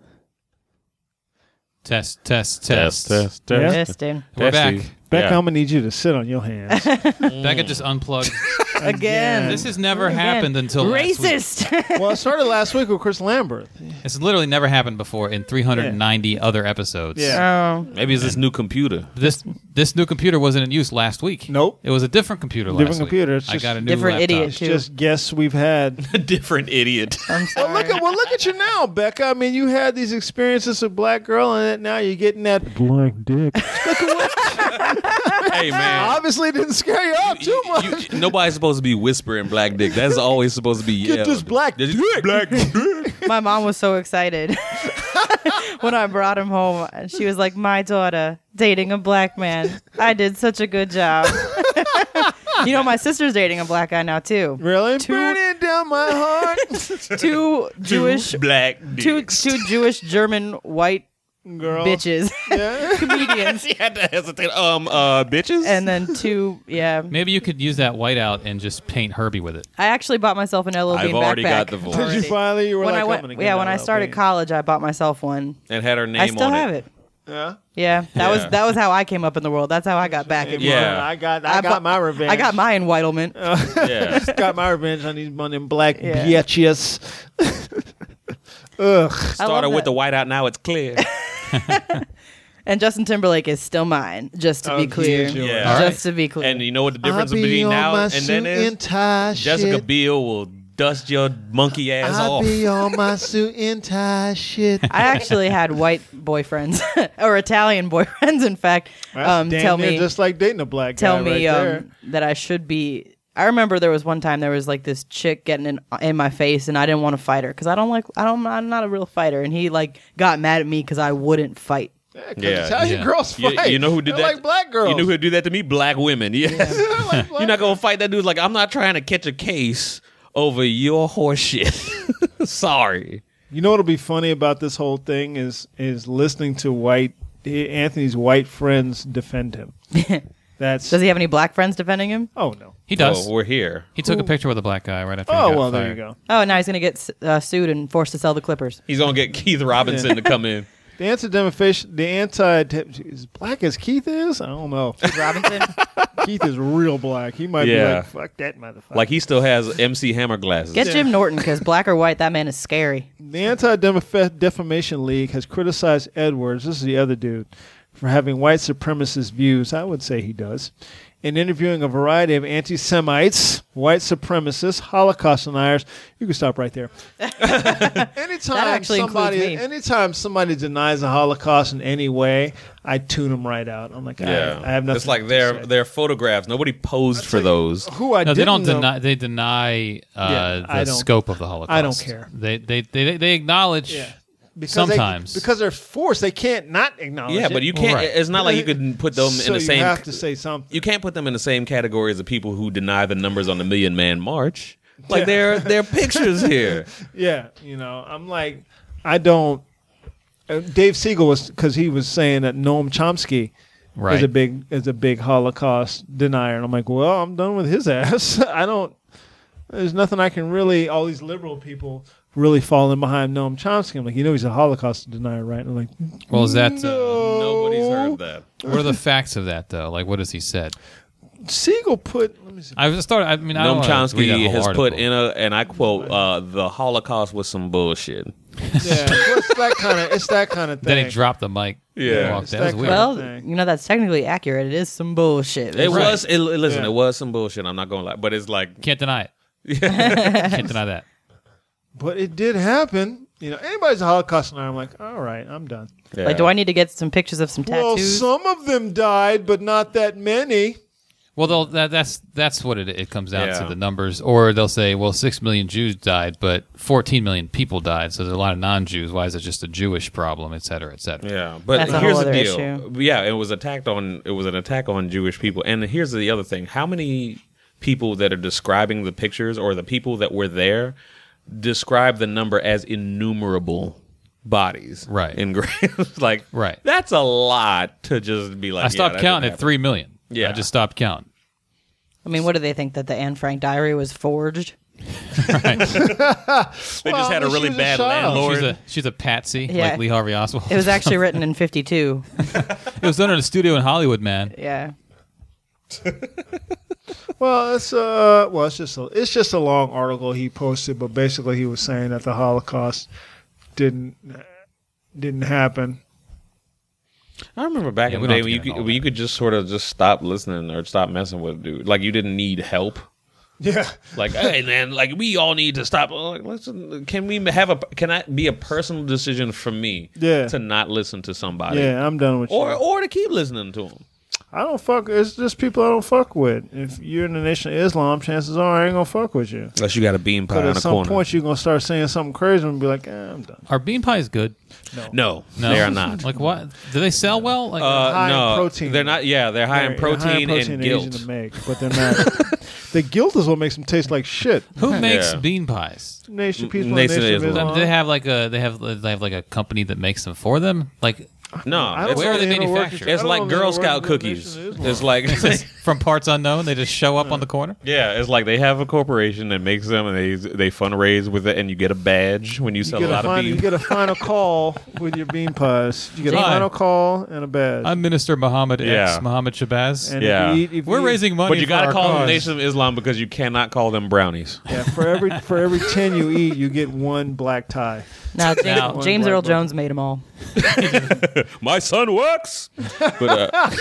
Test, test, test. test, Yeah. Testing. We're back. Testy. Becca, Yeah. I'm gonna need you to sit on your hands. Becca just unplugged. Again. This has never Again. happened until last week. racist. Well, it started last week with Chris Lambert. It's literally never happened before in three hundred ninety other episodes. Yeah. Oh. Maybe it's this new computer. This this new computer wasn't in use last week. Nope. It was a different computer last Different week. computer. It's I just got a new different laptop. idiot. It's Too. just guests we've had. A different idiot. I'm sorry. Well, look at well, look at you now, Becca. I mean, you had these experiences with black girl, and now you're getting that black dick. Hey man. Obviously, it didn't scare you off too much. You- you- nobody's supposed to be whispering black dick. That's always supposed to be Get yelled. this black This dick. Black dick. My mom was so excited when I brought him home. And she was like, my daughter dating a black man. I did such a good job. You know, my sister's dating a black guy now, too. Really? Two- Burning down my heart. Two Jewish, black two, dicks. two Jewish, German, white Girl. bitches, Yeah. comedians. She had to hesitate. Um, uh, bitches. And then two, yeah. Maybe you could use that whiteout and just paint Herbie with it. I actually bought myself an L L Bean I've already backpack. got the voice. Did you finally? You were when like, I I'm went, gonna get yeah, an when I L L started Bean. college, I bought myself one. and had her name I still on have it. it. Yeah. Yeah, that Yeah. was that was how I came up in the world. That's how I got back in. Yeah. Well, I got I, got bu- my revenge. I got my entitlement. Yeah. got my revenge on these money black Yeah. bitches. Ugh. Started with that. the whiteout. Now it's clear. And Justin Timberlake is still mine, just to Oh, be he clear. is yours. Yeah. All right. Just to be clear. And you know what the difference I'll be between on now my and then suit is? and tie Jessica shit. Biel will dust your monkey ass I'll off. be on my suit and tie shit. I actually had white boyfriends or Italian boyfriends, in fact, That's um, damn tell near me just like dating a black guy. tell me right there. um, that I should be. I remember there was one time there was like this chick getting in in my face, and I didn't want to fight her because I don't like I don't I'm not a real fighter, and he like got mad at me because I wouldn't fight. Yeah, 'cause Yeah. Italian Yeah. girls You, fight. you know who did They're that? like black girls. You know who did that to me? Black women. Yeah. Like black You're not gonna fight that dude. Like, I'm not trying to catch a case over your horse shit. Sorry. You know what'll be funny about this whole thing is is listening to white Anthony's white friends defend him. That's Does he have any black friends defending him? oh no. He does. Oh, we're here. he took a picture with a black guy right after. he Oh got well, fired. there you go. Oh, now he's gonna get uh, sued and forced to sell the Clippers. He's gonna get Keith Robinson to come in. The anti-defamation, the anti as black as Keith is, I don't know. Robinson. Keith is real black. He might Yeah. be like, fuck that motherfucker. Like he still has M C Hammer glasses. Get Jim Norton because black or white, that man is scary. The Anti-Defamation League has criticized Edwards, this is the other dude, for having white supremacist views. I would say he does. In interviewing a variety of anti-Semites, white supremacists, Holocaust deniers, you can stop right there. anytime That actually includes somebody, me. anytime somebody denies the Holocaust in any way, I tune them right out. I'm like, yeah, I, I have nothing. It's like to their say. their photographs. Nobody posed for you- those. Who I No, they don't didn't know- deny. They deny uh, Yeah, I the don't- scope of the Holocaust. I don't care. They they they, they acknowledge. Yeah. Because Sometimes. they, because they're forced, they can't not acknowledge Yeah, it. but you can't. Right. It's not like you could put them so in the you same. have to say something. You can't put them in the same category as the people who deny the numbers on the Million Man March. Like Yeah. they're they're pictures here. Yeah, you know, I'm like, I don't. Uh, Dave Siegel was because he was saying that Noam Chomsky Right. is a big is a big Holocaust denier, and I'm like, well, I'm done with his ass. I don't. There's nothing I can really. All these liberal people really falling behind Noam Chomsky. I'm like, you know, he's a Holocaust denier, right? And I'm like, Well, is that? Uh, Nobody's heard of that. what are the facts of that though? Like, what has he said? Siegel put. Let me see. I was started. I mean, I don't Noam wanna read that Chomsky whole has article. put in a, and I quote, uh, "The Holocaust was some bullshit." Yeah, well, it's that kind of. It's that kind of thing. Then he dropped the mic. Yeah. and walked It's out. That was that weird. Well, thing. you know that's technically accurate. It is some bullshit. It Right. was. It, listen, Yeah. it was some bullshit. I'm not gonna lie, but it's like, Can't deny it. Can't deny that. But it did happen. You know, anybody's a Holocaust denier. I'm like, all right, I'm done. yeah. Like, do I need to get some pictures of some Well, tattoos? some of them died, but not that many. Well, they'll, that, that's that's what it, it comes down Yeah. to, the numbers. Or they'll say, well, six million Jews died, but fourteen million people died, so there's a lot of non-Jews. Why is it just a Jewish problem, et cetera, et cetera? Yeah, but That's a here's whole the other deal. issue. Yeah, it was attacked on. It was an attack on Jewish people. And here's the other thing: how many people that are describing the pictures, or the people that were there, describe the number as innumerable bodies? Right. In graves, like Right. That's a lot to just be like. I yeah, stopped that counting didn't at three million. Yeah. I just stopped counting. I mean, what do they think, that the Anne Frank diary was forged? Right. happen. They just Well, had I a mean, really she was a bad child. landlord. She's a she's a patsy, Yeah. like Lee Harvey Oswald. It was actually written in fifty-two. It was done in a studio in Hollywood, man. Yeah. Well, it's uh, well, it's just a, it's just a long article he posted, but basically he was saying that the Holocaust didn't didn't happen. I remember back Yeah, in we the don't day have when to you get could, into when you all could just sort of just stop listening or stop messing with a dude. Like you didn't need help. Yeah, Like, hey man, like we all need to stop. Like, listen, can we have a? Can I be a personal decision for me? Yeah. To not listen to somebody. yeah, I'm done with Or you. or to keep listening to them. I don't fuck. It's just people I don't fuck with. If you're in the Nation of Islam, chances are I ain't gonna fuck with you. Unless you got a bean pie But in at a some corner. point you're gonna start saying something crazy and be like, eh, I'm done. Are bean pies good? no, No, they are not. Like what? Do they sell well? Like Uh, high in no, protein. they're not. Yeah, they're high in They're protein, high in and and guilt. easy to make, but they're not. The guilt is what makes them taste like shit. who makes Yeah. bean pies? Nation, M- people, Nation Nation, of of Islam. Islam. Do they have like a they have they have like a company that makes them for them? Like No, I don't it's, Where are know they the inner manufactured? workings- it's I don't like know the Girl inner Scout workings of cookies. Nation of Islam. It's like From parts unknown, they just show up on the corner. yeah, it's like they have a corporation that makes them, and they they fundraise with it, and you get a badge when you You sell get, a a lot of final, you beans. get a final call with your bean pies. You get a Hi. final call and a badge. I'm Minister Muhammad Yeah. X, Muhammad Shabazz. and Yeah. if you eat, if We're you, raising money But you for got to our call them cause. Nation of Islam because you cannot call them brownies. Yeah, for every for every ten you eat, you get one black tie. Now, James, Now- James One Earl black Jones made them all. My son works. But uh,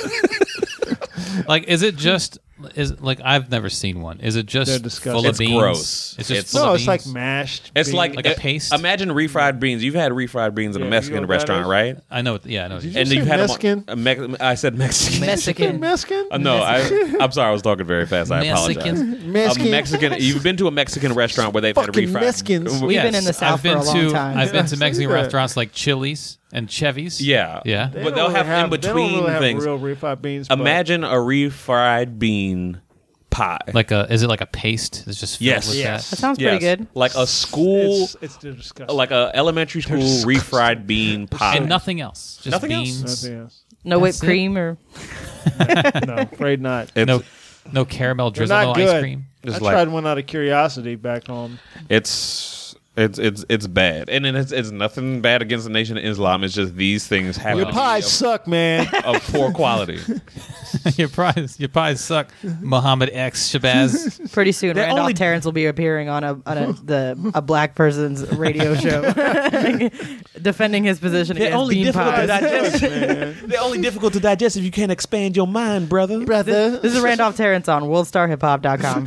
Like, is it just? Is like I've never seen one. Is it just They're disgusting. full of It's beans? gross. It's just It's- full No, of it's like beans? mashed. it's beans. like Like a uh, paste? Imagine refried beans. You've had refried beans in Yeah, a you Mexican know what that restaurant, is? right? I know. It, yeah, I know. What Did you you And say you've had Mexican? them. On, uh, Me- I said Mexican. Mexican. Mexican? Uh, no, I, I'm sorry. I was talking very fast. I apologize. Mexican. Mexican. A Mexican. You've been to a Mexican restaurant where they've had Fucking refried. Mexicans. We've Yes, been in the South I've been for a long to, time. I've been to Yeah, Mexican see that. restaurants like Chili's and Chevy's. Yeah, Yeah. They but don't they'll really have, in they don't between really have things. real refried beans. but- Imagine a refried bean pie. Like a, is it like a paste? It's just filled Yes. with Yes. That that. sounds Yes. pretty good. Like a school, It's, it's disgusting. like a elementary school disgusting. refried bean pie. And nothing else. Just Nothing else? beans. Nothing else. No whipped That's it? cream or No, afraid not. It's, No, no caramel They're drizzle, not no good. ice cream. It's I like- tried one out of curiosity back home. it's it's it's it's bad, and then it's it's nothing bad against the Nation of Islam. It's just these things have Your to pies be suck, man. of, of poor quality. your pies, your pies suck. Muhammad X Shabazz. pretty soon. They're Randolph only- Terrence will be appearing on a on a the a black person's radio show, defending his position They're against only bean difficult to pies. digest. man. They're only difficult to digest if you can't expand your mind, brother. Brother. This is Randolph Terrence on world star hip hop dot com.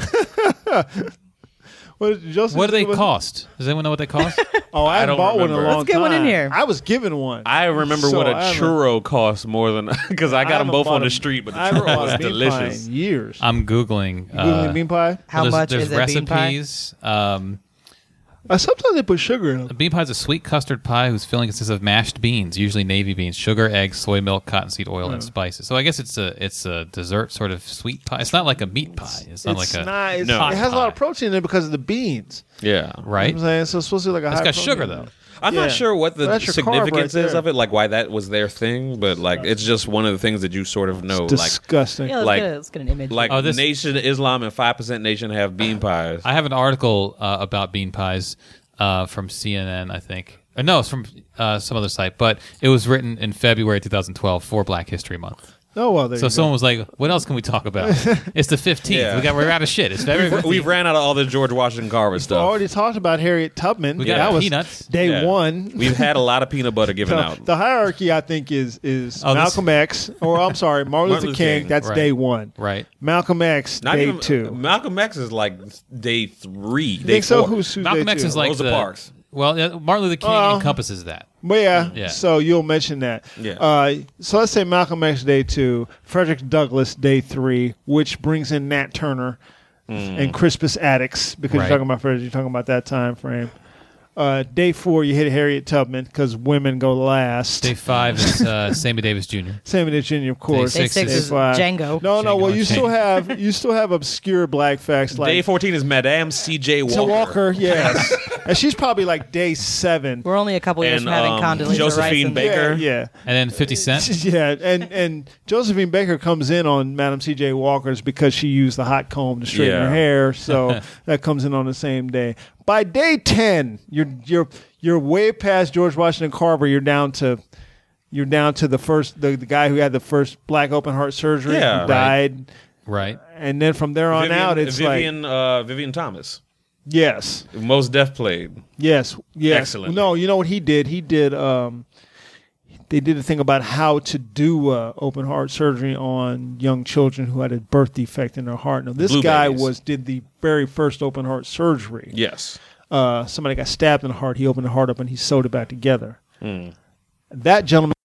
What, Joseph, What do they was- cost? Does anyone know what they cost? Oh, I I haven't don't bought one in a remember. long Let's get one in time. here. I was given one. I remember So what a I haven't- churro cost more than because I got them haven't both bought on a- the street, but the I haven't churro bought was a bean pie delicious. in years. I'm googling. You Googling Uh, bean pie? How there's, much there's is a bean pie? recipes. Um, Uh, sometimes they put sugar in a them. bean pie is a sweet custard pie whose filling consists of mashed beans, usually navy beans, sugar, eggs, soy milk, cottonseed oil, and spices. So I guess it's a it's a dessert sort of sweet pie. It's not like a meat pie. It's not It's like a not. It's, No. It has a lot of pie. protein in it because of the beans. Yeah, right. You know what I'm saying? So it's supposed to be like a It's high got protein sugar in though. it. I'm Yeah. not sure what Well, the that's your carb significance right is there. of it, like why that was their thing, but like it's just one of the things that you sort of know, like Disgusting. Yeah, let's, Like- get, a, let's get an image. like Oh, this- Nation of Islam and Five Percent Nation have bean pies. I have an article uh, about bean pies uh, from C N N, I think. Uh, no, it's from uh, some other site, but it was written in February twenty twelve for Black History Month. Oh well, there So you someone was like, "What else can we talk about?" It's the fifteenth. Yeah. We got we're out of shit. It's February We've, fifteenth. we've ran out of all the George Washington Carver go. stuff. Already talked about Harriet Tubman. We got that was peanuts. day Yeah. one. We've had a lot of peanut butter given So out. the hierarchy, I think, is is Oh, this- Malcolm X, or I'm sorry, Martin Luther Luther King. King. That's Right. day one. Right. Malcolm X, Not day even two. Malcolm X is like day three. You Day think so? four. Who's, who's Malcolm day X two? is like Rosa the, Parks. Well, yeah, Martin Luther King Well- encompasses that. Well, yeah. Yeah. So you'll mention that. Yeah. Uh, so let's say Malcolm X day two, Frederick Douglass day three, which brings in Nat Turner and Crispus Attucks because Right. you're talking about Frederick, you're talking about that time frame. Uh, day four, you hit Harriet Tubman because women go last. Day five is uh, Sammy Davis Junior Sammy Davis Junior, of course. Day Day six is is five. Django. No, no. Django Well, you Unchained. still have you still have obscure black facts like Day fourteen is Madame C J Walker. to Walker, yes, and she's probably like day seven. We're only a couple years And, from having um, Condoleezza Rice. Josephine and- Baker. Yeah, yeah. And then fifty Cent. Yeah, and and Josephine Baker comes in on Madam C J Walker's because she used the hot comb to straighten Yeah. her hair, so that comes in on the same day. By day ten, you're you're you're way past George Washington Carver. You're down to you're down to the first the, the guy who had the first black open heart surgery, Yeah, who right. died, Right. and then from there on Vivian, out, it's Vivian, like uh, Vivian Thomas. yes, Most Def played. yes, yes. Excellent. No, you know what he did? He did. Um, they did a thing about how to do uh, open heart surgery on young children who had a birth defect in their heart. Now, this Blue guy babies. was did the very first open heart surgery. Yes. Uh, somebody got stabbed in the heart. He opened the heart up and he sewed it back together. Mm. That gentleman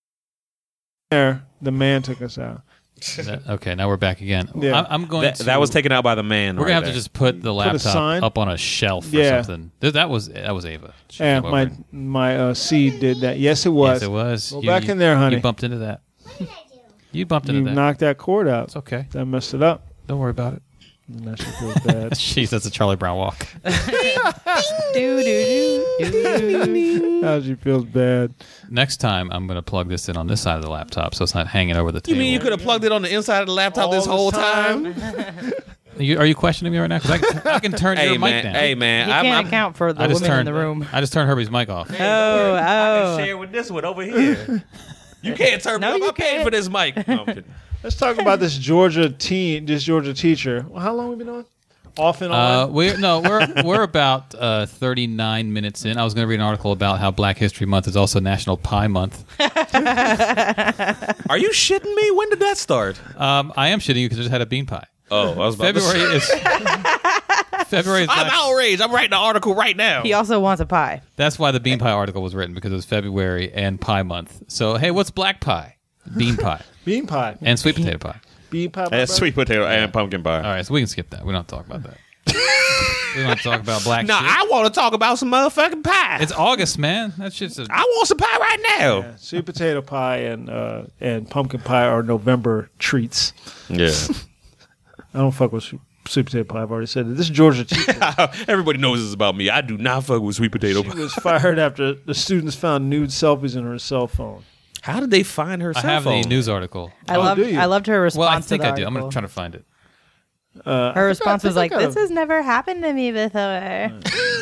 there, the man took us out. That- okay, now we're back again. Yeah. I'm, I'm going That, to. that was taken out by the man. We're right gonna have there. to just put the a laptop sign? up on a shelf or Yeah. something. Th- That was that was Ava. She And came my over. my uh, seed did that. Yes, it was. Yes, it was. Go back in there, honey. You bumped into that. You bumped You into that. knocked that cord out. It's okay. That messed it up. Don't worry about it. And that shit feels bad. Jeez, that's a Charlie Brown walk. Do do do. How she feels bad. Next time, I'm going to plug this in on this side of the laptop so it's not hanging over the You table. mean you could have plugged it on the inside of the laptop All this the whole time? time? Are you, are you questioning me right now? Because I, can- I can turn Hey your mic man, down. hey man, You I'm, can't I'm, account for the I just women turned in the room. I just turned Herbie's mic off. Oh, oh. share with this one over here. You can't turn No, me you off. I paid can't. for this mic. No, I'm kidding. Let's talk about this Georgia teen, this Georgia teacher. Well, how long have we been on? Off and Uh, on? we're no, we're we're about uh, thirty-nine minutes in. I was going to read an article about how Black History Month is also National Pie Month. Are you shitting me? When did that start? Um, I am shitting you because I just had a bean pie. Oh, I was about February to say. is February is I'm Black- outraged. I'm writing an article right now. He also wants a pie. That's why the bean pie article was written, because it was February and pie month. So hey, what's black pie? Bean pie Bean pie. and sweet potato pie. Bean pie. my That's brother? sweet potato and pumpkin pie. All right, so we can skip that. We don't have to talk about that. We don't have to talk about black No, shit. I want to talk about some motherfucking pie. It's August, man. That shit's a, I want some pie right now. Yeah, sweet potato pie and uh, and pumpkin pie are November treats. Yeah. I don't fuck with sweet, sweet potato pie. I've already said it. This is Georgia teacher. Everybody knows this is about me. I do not fuck with sweet potato She pie. was fired after the students found nude selfies in her cell phone. How did they find her I cell have phone? the news article. I Oh, loved. do you? I loved her response. Well, I think to the I do. I'm article. going to try to find it. Uh, Her response was like, I "This has never happened to me before."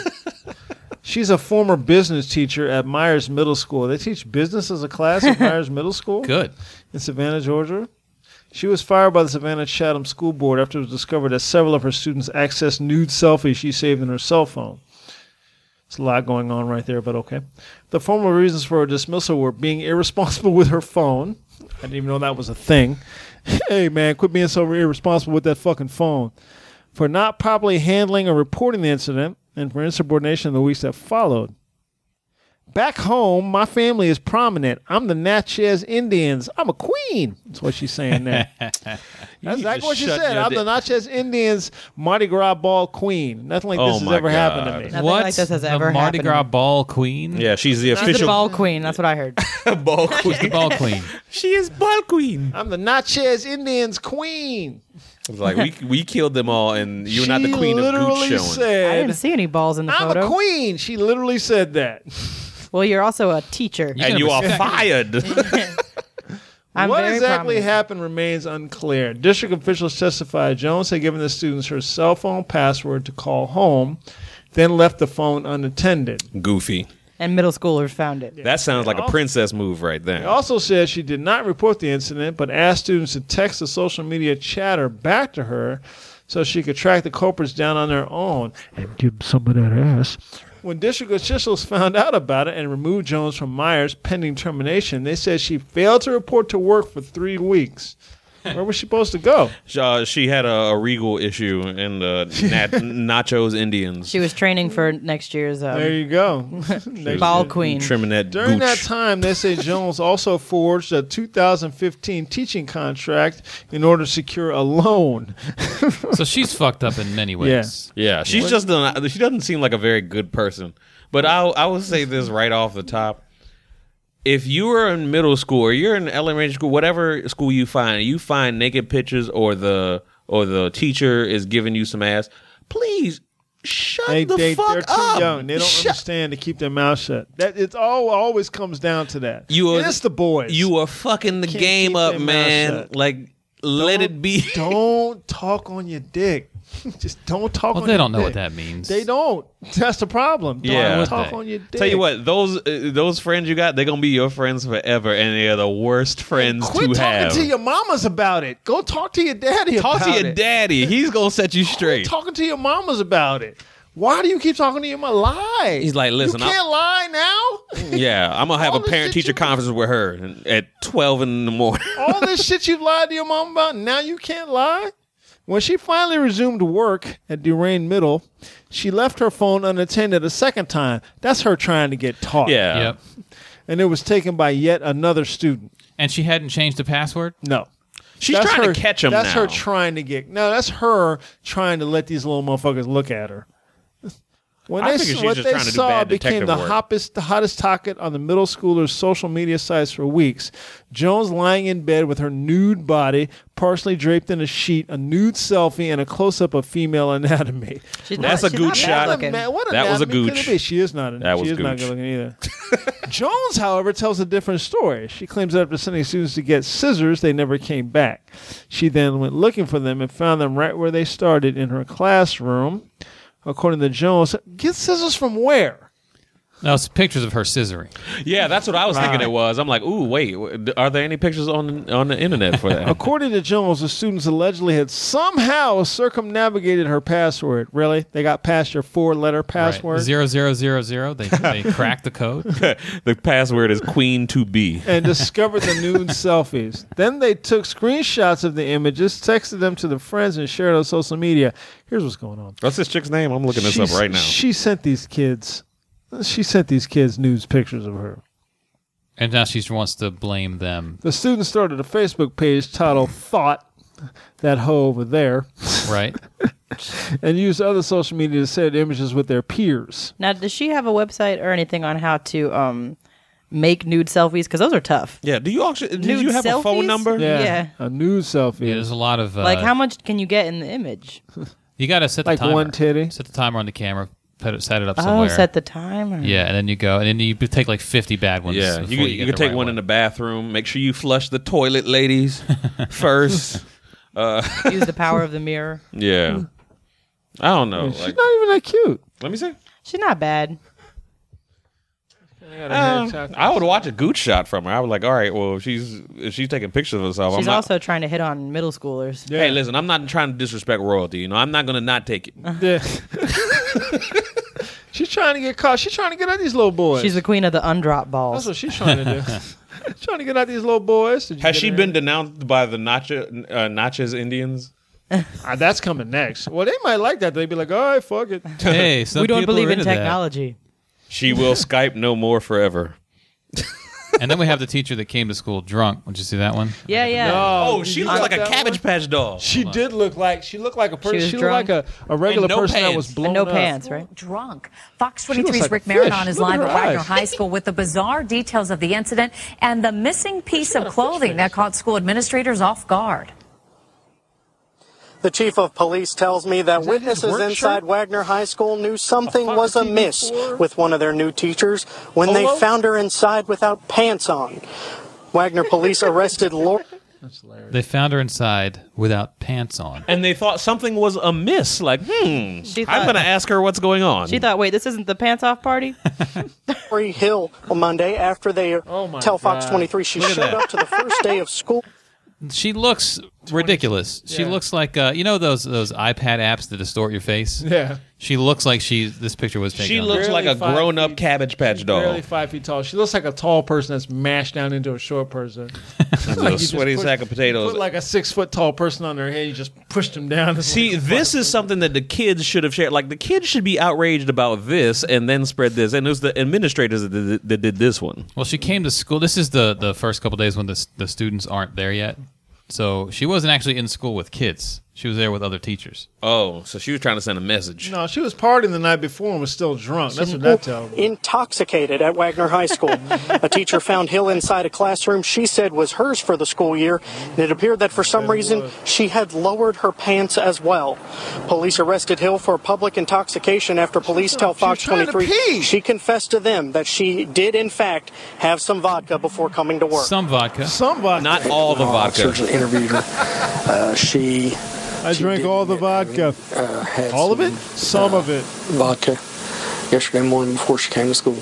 She's a former business teacher at Myers Middle School. They teach business as a class at Myers Middle School Good. in Savannah, Georgia. She was fired by the Savannah Chatham School Board after it was discovered that several of her students accessed nude selfies she saved in her cell phone. There's a lot going on right there, but okay. The formal reasons for her dismissal were being irresponsible with her phone. I didn't even know that was a thing. Hey, man, quit being so irresponsible with that fucking phone. For not properly handling or reporting the incident, and for insubordination in the weeks that followed. Back home, my family is prominent. I'm the Natchez Indians. I'm a queen. That's what she's saying there. That's need exactly to what she shut said. your I'm di- the Natchez Indians Mardi Gras ball queen. Nothing like Oh this has my ever happened to God. me. Nothing what? like this has the ever Mardi happened. Gras ball queen? Yeah, she's the She's the official ball queen. That's what I heard. ball She's queen. the ball queen. She is ball queen. I'm the Natchez Indians queen. It's like we we killed them all, and you're she not the queen of literally gooch showing. said, I didn't see any balls in the I'm photo. a queen. She literally said that. Well, you're also a teacher. You and gotta you are respect- fired. I'm what very exactly prominent. happened remains unclear. District officials testified Jones had given the students her cell phone password to call home, then left the phone unattended. Goofy. And middle schoolers found it. That sounds like a Also- princess move right They there. also said she did not report the incident, but asked students to text the social media chatter back to her so she could track the culprits down on their own and give them some of that ass. When district officials found out about it and removed Jones from Myers pending termination, they said she failed to report to work for three weeks. Where was she supposed to go? Uh, she had a, a regal issue in the nat- Nachos Indians. She was training for next year's um, There you go. ball queen. Trimming that During that gooch. time, they say Jones also forged a two thousand fifteen teaching contract in order to secure a loan. So she's fucked up in many ways. Yeah, she's just done, she doesn't seem like a very good person. But I I will say this right off the top. If you are in middle school or you're in elementary school, whatever school you find, you find naked pictures or the or the teacher is giving you some ass, please shut They, the they, fuck they're too up. young. They don't Shut- understand to keep their mouth shut. That it's all always comes down to that. You are- it's the boys. You are fucking the Can't game keep up, their mouth man. shut. Like, let Don't- it be. Don't talk on your dick. Just don't talk Well, on they your don't know dick. what that means. They don't. That's the problem. Don't Yeah. talk Would on your dick. Tell you what, those uh, those friends you got, they're gonna be your friends forever, and they're the worst friends Quit to talking have. to your mamas about it. Go talk to your daddy Talk about to your it. daddy. He's gonna set you Quit straight. talking to your mamas about it. Why do you keep talking to your mom? Lie. He's like, listen, you I'm- can't lie now. Yeah, I'm gonna have All a the parent shit teacher you- conference with her at twelve in the morning. All this shit you've lied to your mom about, now you can't lie? When she finally resumed work at Durain Middle, she left her phone unattended a second time. That's her trying to get taught. Yeah. Yep. And it was taken by yet another student. And she hadn't changed the password? No. She's That's trying her- to catch him That's now. her trying to get. No, that's her trying to let these little motherfuckers look at her. When I they, figured she was what just they trying to do saw bad became detective the work. hottest, the hottest topic on the middle schoolers' social media sites for weeks. Jones lying in bed with her nude body, partially draped in a sheet, a nude selfie, and a close-up of female anatomy. She's That's not, a she's not gooch bad shot. looking. Man, what That was a anatomy could gooch. it be? She is not. A, That she was is not gooch. good looking either. Jones, however, tells a different story. She claims that after sending students to get scissors, they never came back. She then went looking for them and found them right where they started, in her classroom. According to Jones, get scissors from where? No, it's pictures of her scissoring. Yeah, that's what I was thinking Right. it was. I'm like, ooh, wait, are there any pictures on on the internet for that? According to Jones, the students allegedly had somehow circumnavigated her password. Really? They got past your four-letter password? Right. Zero zero zero zero. They they cracked the code. The password is Queen to be. And discovered the nude selfies. Then they took screenshots of the images, texted them to their friends, and shared on social media. Here's what's going on. What's this chick's name? I'm looking this She's- up right now. She sent these kids. She sent these kids nude pictures of her. And now she wants to blame them, The students started a Facebook page titled "Thought," that hoe over there, right? and used other social media to share the images with their peers. Now, does she have a website or anything on how to um make nude selfies? Because those are tough. Yeah, do you actually? Did Nude you have a phone selfies? number? Yeah, Yeah. a nude selfie. Yeah, there's a lot of uh, Like, how much can you get in the image? You got to set the Like timer. one titty? Set the timer on the camera. Put it, set it up Oh, somewhere. set the timer. Yeah, and then you go, and then you take like fifty bad ones. Yeah, before you, could- you, you get could the take right one in the bathroom. Make sure you flush the toilet, ladies, first. Use the power of the mirror. Yeah, I don't know. She's Like, not even that cute. let me see. She's not bad. Uh, I would watch a gooch shot from her. I would like, all right, well, if she's if she's taking pictures of herself, She's I'm not. also trying to hit on middle schoolers. Yeah. Hey, listen, I'm not trying to disrespect royalty. You know, I'm not going to not take it. Yeah. She's trying to get caught. She's trying to get at these little boys. She's the queen of the undrop That's balls. what she's trying to do. trying to get at these little boys. Did you Has get she her? been denounced by the Nacha, uh, Natchez Indians? Ah, that's coming next. Well, they might like that. They'd be like, all right, fuck it. Hey, some We don't people believe are in into that. technology. She will Skype no more forever. And then we have the teacher that came to school drunk. Did you see that one? Yeah, yeah. Oh, did she you looks got like a that Cabbage one? Patch doll. She did look like she looked like a person. was She, looked like drunk. a, a regular And no person that pants. was blown And no up. pants, right? Drunk. Fox She looks twenty-three's like a Rick fish. Marinon is Look at live her at Wagner eyes. High School with the bizarre details of the incident and the missing piece of clothing that caught school administrators off guard. The chief of police tells me that that his witnesses work inside shirt? Wagner High School knew something Fox was T V amiss four? with one of their new teachers when Polo? they found her inside without pants on. Wagner police arrested Laura. They found her inside without pants on. And they thought something was amiss. Like, hmm, She I'm thought- going to ask her what's going on. She thought, wait, this isn't the pants off party? Free Hill on Monday after they Oh my tell Fox God. twenty-three she Look at showed that. up to the first day of school. She looks ridiculous. She Yeah. looks like uh, you know those those iPad apps that distort your face. Yeah. She looks like she. This picture was taken. She on looks her. like a Barely five grown-up feet. Cabbage Patch doll. Barely five feet tall. She looks like a tall person that's mashed down into a short person. A You just sweaty put- sack of potatoes. Put like a six foot tall person on their head. You just pushed them down. See, this is something that the kids should have shared. Like, the kids should be outraged about this and then spread this. And it was the administrators that did, that did this one. Well, she came to school. This is the the first couple days when the the students aren't there yet. So she wasn't actually in school with kids. She was there with other teachers. Oh, so she was trying to send a message. No, she was partying the night before and was still drunk. That's what that tells me. Intoxicated at Wagner High School. A teacher found Hill inside a classroom she said was hers for the school year, and it appeared that for some reason she had lowered her pants as well. Police arrested Hill for public intoxication after police tell Fox trying to twenty-three pee. she confessed to them that she did in fact have some vodka before coming to work. Some vodka. Somebody. Not all the vodka. Officers interviewed her. Uh, she I drank all the vodka. uh, had All of it? some, Some of it. vodka yesterday morning before she came to school.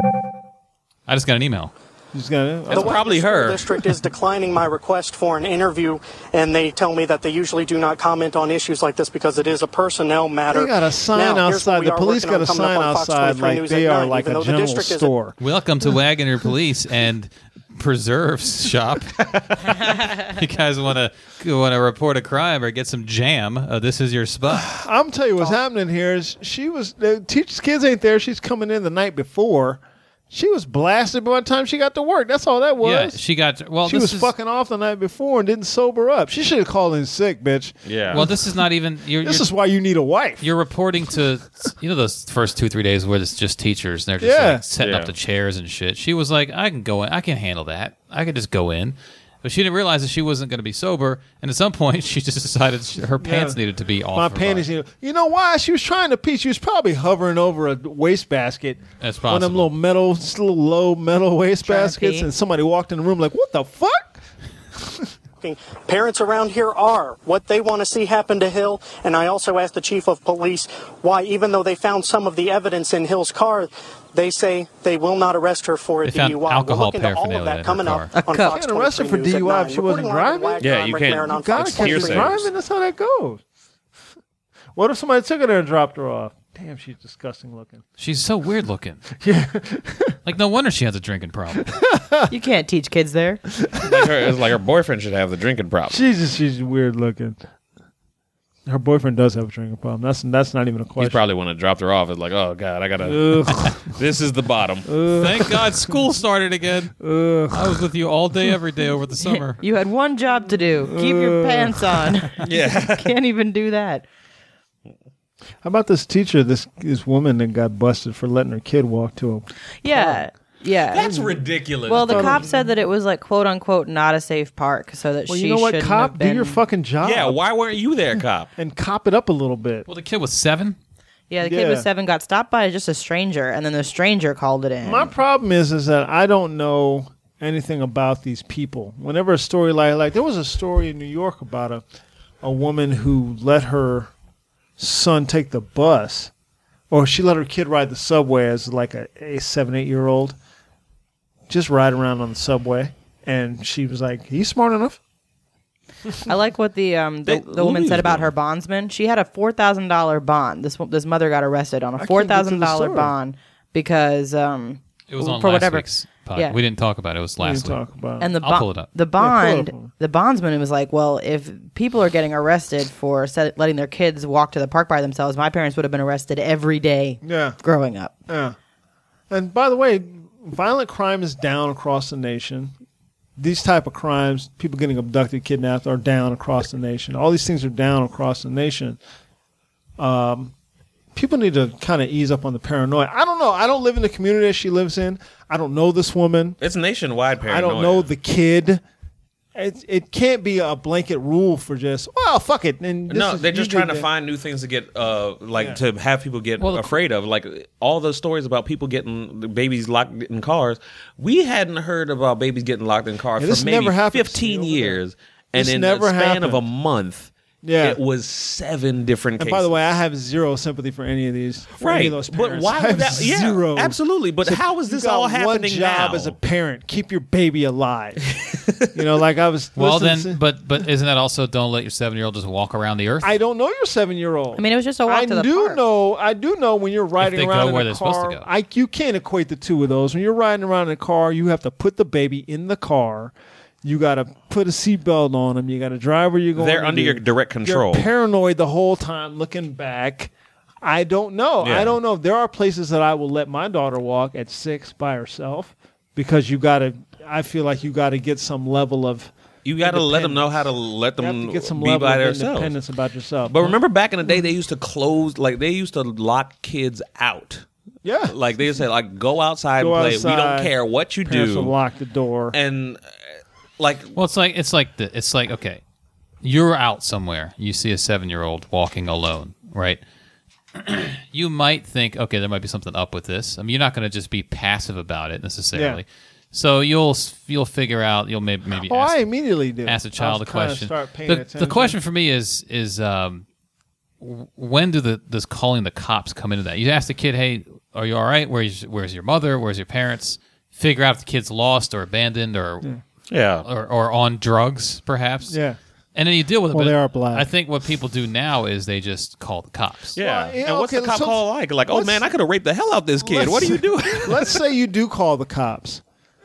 I just got an email. You just gotta, That's The probably Wagner School her. District is declining my request for an interview, and they tell me that they usually do not comment on issues like this because it is a personnel matter. They got a sign Now, here's what outside. we The are police working got a on coming sign up on Fox outside twenty-three like News they at are nine, like even a though the general district is- store. Welcome to Wagner Police and Preserves Shop. You guys want to want to report a crime or get some jam? Uh, this is your spot. I'm telling you what's happening here is she was the teacher's kids ain't there. She's coming in the night before, She was blasted by the time she got to work. That's all that was. Yeah, she got. Well, she this was is, fucking off the night before and didn't sober up. She should have called in sick, bitch. Yeah. Well, this is not even. You're, This you're, is why you need a wife. You're reporting to, you know, those first two, three days where it's just teachers and they're just Yeah. like setting Yeah. up the chairs and shit. She was like, I can go in. I can handle that. I can just go in. But she didn't realize that she wasn't going to be sober. And at some point, she just decided she, her pants Yeah. needed to be off. My her panties. body. You know, you know why? She was trying to pee. She was probably hovering over a wastebasket. That's One of them possible. little metal, just little low metal wastebaskets, pee. and somebody walked in the room like, what the fuck? Parents around here are what they want to see happen to Hill. And I also asked the chief of police why, even though they found some of the evidence in Hill's car, they say they will not arrest her for a They found D U I. alcohol we'll look into all paraphernalia of that in coming her up car. on A cup. Fox Can't arrest her for twenty-three News D U I at if she nine. wasn't Reporting live driving? at Yeah, Wagner, you Rick can't- Marin on You gotta Fox catch her hearsay. twenty-three News. driving. That's how that goes. What if somebody took her there and dropped her off? Damn, she's disgusting looking. She's so weird looking. Yeah. Like, no wonder she has a drinking problem. You can't teach kids there. like her, it's like her boyfriend should have the drinking problem. She's just, she's weird looking. Her boyfriend does have a drinking problem. That's that's not even a He's question. probably when it dropped her off. It's like, oh god, I gotta. Ugh, This is the bottom. Thank God school started again. ugh. I was with you all day, every day over the summer. You had one job to do. Keep your pants on. Yeah. Can't even do that. How about this teacher, this this woman that got busted for letting her kid walk to a Yeah. Yeah. That's ridiculous. Well, the cop said that it was like quote unquote not a safe park, so that Well, she you know what, shouldn't cop? have Do been. your fucking job. yeah, why weren't you there, cop? And cop it up a little bit. Well, the kid was seven. Yeah, the kid was Yeah. seven, got stopped by just a stranger, and then the stranger called it in. My problem is, is that I don't know anything about these people. Whenever a story like like there was a story in New York about a a woman who let her son take the bus, or she let her kid ride the subway as like a, a seven eight year old, just ride around on the subway, and she was like, "He's smart enough." I like what the um the, They- the woman Louis said about did. her bondsman. She had a four thousand dollar bond. This this mother got arrested on a can't four get to thousand the dollar story. bond because um It was on for last whatever. week's podcast. Yeah. We didn't talk about it. It was We last didn't week. talk about And the I'll bo- pull it up. the pull it bond, up. the bondsman was like, well, if people are getting arrested for set, letting their kids walk to the park by themselves, my parents would have been arrested every day yeah. growing up. Yeah. And by the way, violent crime is down across the nation. These type of crimes, people getting abducted, kidnapped, are down across the nation. All these things are down across the nation. Um, people need to kind of ease up on the paranoia. I don't know. I don't live in the community that she lives in. I don't know this woman. It's nationwide paranoia. I don't know the kid. It, it can't be a blanket rule for just, well, fuck it. And this No, is- they're you just did trying to that. find new things to get, uh, like Yeah. to have people get Well, the- afraid of. Like all those stories about people getting the babies locked in cars. We hadn't heard about babies getting locked in cars Yeah, for this maybe never happened to fifteen me over there. years, and This in never a span of a happened. month, Yeah. it was seven different And cases. by the way, I have zero sympathy for any of these. for any right? of those But parents. why I have would that? Yeah, zero. absolutely. But how is You this got all one happening job now? as a parent? Keep your baby alive. you know, like I was. Well, listening then, to- but but isn't that also don't let your seven year old just walk around the earth? I don't know your seven year old. I mean, it was just a walk I to the do park. know. I do know when you're riding they around go in where a they're supposed car. to go. I you can't equate the two of those. When you're riding around in a car, you have to put the baby in the car. You got to put a seatbelt on them. You got to drive where you're going. They're to under be. your direct control. You're paranoid the whole time, looking back. I don't know. Yeah. I don't know. There are places that I will let my daughter walk at six by herself because you got to. I feel like you got to get some level of. You got to let them know independence. how to let You have them to get some be level by of themselves. independence about yourself. But remember back in the day, they used to close, like they used to lock kids out. yeah, Like they used to say, like go outside Go and play. We outside. don't care what you parents will do. lock the door. And uh, like Well, it's like it's like the, it's like okay, you're out somewhere. You see a seven year old walking alone, right? You might think, okay, there might be something up with this. I mean, you're not going to just be passive about it necessarily. Yeah. So you'll you'll figure out. You'll maybe maybe oh, ask, I immediately do. ask a child I'll a kinda question. Start paying The, the attention. question for me is is um, w- when do the does calling the cops come into that? You ask the kid, hey, are you all right? Where's where's your mother? Where's your parents? Figure out if the kid's lost or abandoned or yeah, or, or on drugs, perhaps. Yeah. And then you deal with it. Well, but they are black. I think what people do now is they just call the cops. yeah. Well, yeah, and what's okay, the cop so- call like? Like, oh let's- man, I could have raped the hell out this kid. let's- What are you doing? Let's say you do call the cops.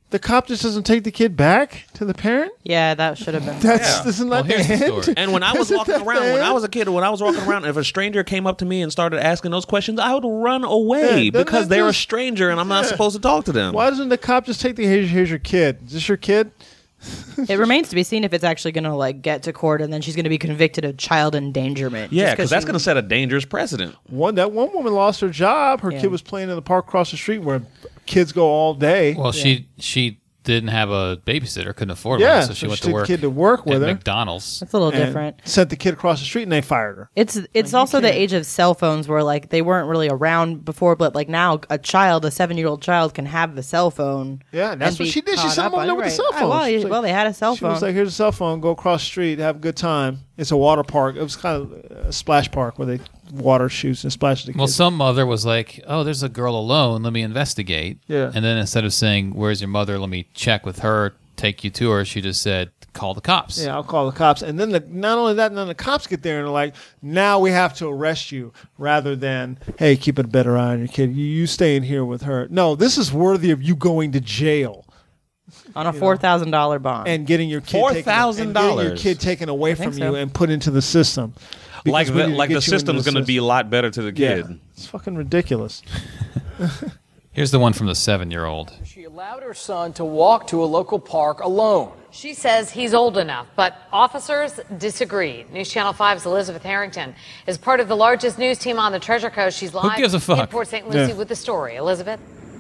The cop just doesn't take the kid back to the parent? Yeah, that should have been. That's Yeah. isn't Well, that here's the the end? story. And when I was Isn't walking that around, the when I end? was a kid, when I was walking around, if a stranger came up to me and started asking those questions, I would run away Yeah, doesn't because that they're a just- stranger and I'm not Yeah. supposed to talk to them. Why doesn't the cop just take the here's, here's your kid? Is this your kid? It remains to be seen if it's actually going to like get to court, and then she's going to be convicted of child endangerment. Yeah, just because that's she- going to set a dangerous precedent. One that one woman lost her job. Her Yeah. kid was playing in the park across the street where kids go all day. Well, she she didn't have a babysitter, couldn't afford yeah, one, so she went took to work the kid to work with at her. McDonald's. That's a little and different. Sent the kid across the street and they fired her. It's it's you also the can't. age of cell phones where like they weren't really around before, but like now a child, a seven year old child, can have the cell phone. Yeah, and that's and what be she did. She caught sent up them over on there it, with the right. cell Oh, phone. well, She was well, like- they had a cell She phone. was like, "Here's a cell phone. Go across the street, have a good time." It's a water park. It was kind of a splash park where they water shoots and splash the kids. Well, some mother was like, "Oh, there's a girl alone. Let me investigate." Yeah. And then instead of saying, "Where's your mother? Let me check with her. Take you to her," she just said, "Call the cops." Yeah, I'll call the cops. And then the, not only that, then the cops get there and are like, now we have to arrest you rather than, hey, keep a better eye on your kid. You, you stay in here with her. No, this is worthy of you going to jail on a four thousand dollar bond. and getting your kid four taken- thousand and getting your dollars kid taken away from think you so. and put into the system. Because Like we the, need to like get the you into system's going to be a system. lot better to the Yeah, kid. it's fucking ridiculous. Here's the one from the seven-year-old. She allowed her son to walk to a local park alone. She says he's old enough, but officers disagree. News Channel five's Elizabeth Harrington is part of the largest news team on the Treasure Coast. She's live gives a fuck? in Port Saint Lucie Yeah. with the story. Elizabeth?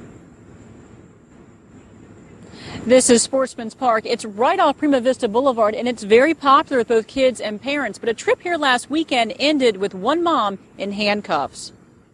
This is Sportsman's Park. It's right off Prima Vista Boulevard, and it's very popular with both kids and parents. But a trip here last weekend ended with one mom in handcuffs.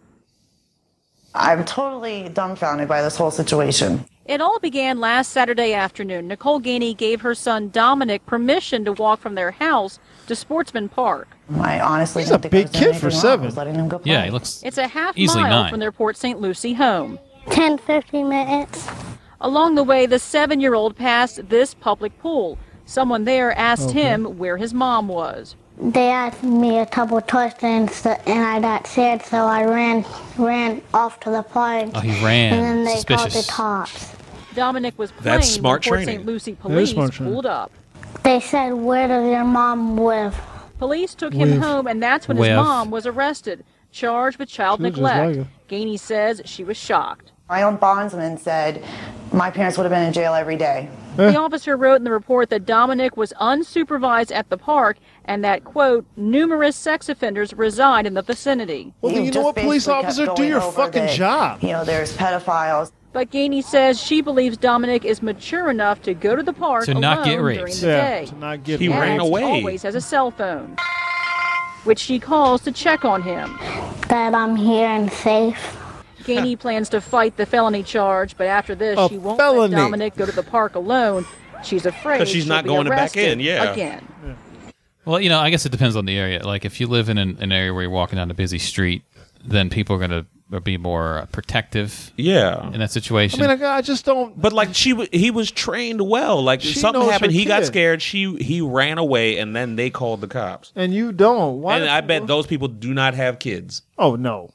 I'm totally dumbfounded by this whole situation. It all began last Saturday afternoon. Nicole Gainey gave her son Dominic permission to walk from their house to Sportsman Park. I honestly He's didn't a think I big was doing kid for anything wrong. seven. I was letting him go play. Yeah, he looks. It's a half Easily mile nine. from their Port Saint Lucie home. ten, fifteen minutes. Along the way, the seven-year-old passed this public pool. Someone there asked him where his mom was. They asked me a couple questions and I got scared, so I ran ran off to the park. Oh, he ran. And then they Suspicious. called the cops. Dominic was playing That's smart when Port training. Saint Lucie is police smart training. pulled up. They said, "Where does your mom live?" Police took him With- home, and that's when his with- mom was arrested, charged with child She was just neglect. like Gainey says she was shocked. My own bondsman said my parents would have been in jail every day. The officer wrote in the report that Dominic was unsupervised at the park and that, quote, numerous sex offenders reside in the vicinity. Well, then He you know just what, police basically kept officer? Do going your over fucking that, job. You know, there's pedophiles. But Gainey says she believes Dominic is mature enough to go to the park To not alone get raped. during the Yeah, day. to not get He raped. ran And away. always has a cell phone, which she calls to check on him. That I'm here and safe. Gainey plans to fight the felony charge, but after this, A she won't felony. let Dominic go to the park alone. She's afraid 'Cause she's she'll not be going back arrested in, yeah. again. Well, you know, I guess it depends on the area. Like, if you live in an, an area where you're walking down a busy street, then people are going to be more uh, protective Yeah. in that situation. I mean, I, I just don't. But like she, w- he was trained well. Like She something knows happened, her he got kid. scared. She he ran away, and then they called the cops. And you don't. Why? And do I people- bet those people do not have kids. Oh no,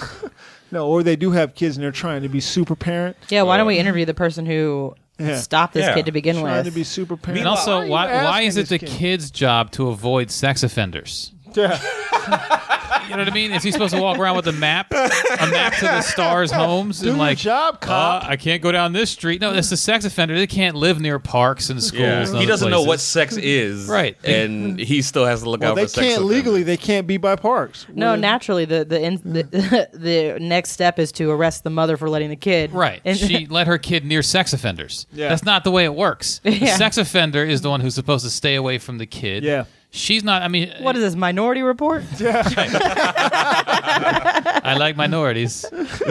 no. Or they do have kids and they're trying to be super parent. Yeah, why don't we interview the person who Yeah. stopped this Yeah. kid to begin Trying with? to be super parent. and also, are you why why asking is it this the kid? kid's job to avoid sex offenders? Yeah. You know what I mean? Is he supposed to walk around with a map, a map to the stars' homes, Do and your like, job, cop. Uh, I can't go down this street. No, that's a sex offender. They can't live near parks and schools. and he other doesn't know what places. sex is, Right. And he still has to look Well, out they for sex can't offenders. legally. They can't be by parks. No, Well, naturally, the the, in, the the next step is to arrest the mother for letting the kid. Right. And- She let her kid near sex offenders. Yeah. That's not the way it works. The Yeah. sex offender is the one who's supposed to stay away from the kid. Yeah. She's not. I mean, What is this, Minority Report? I like minorities.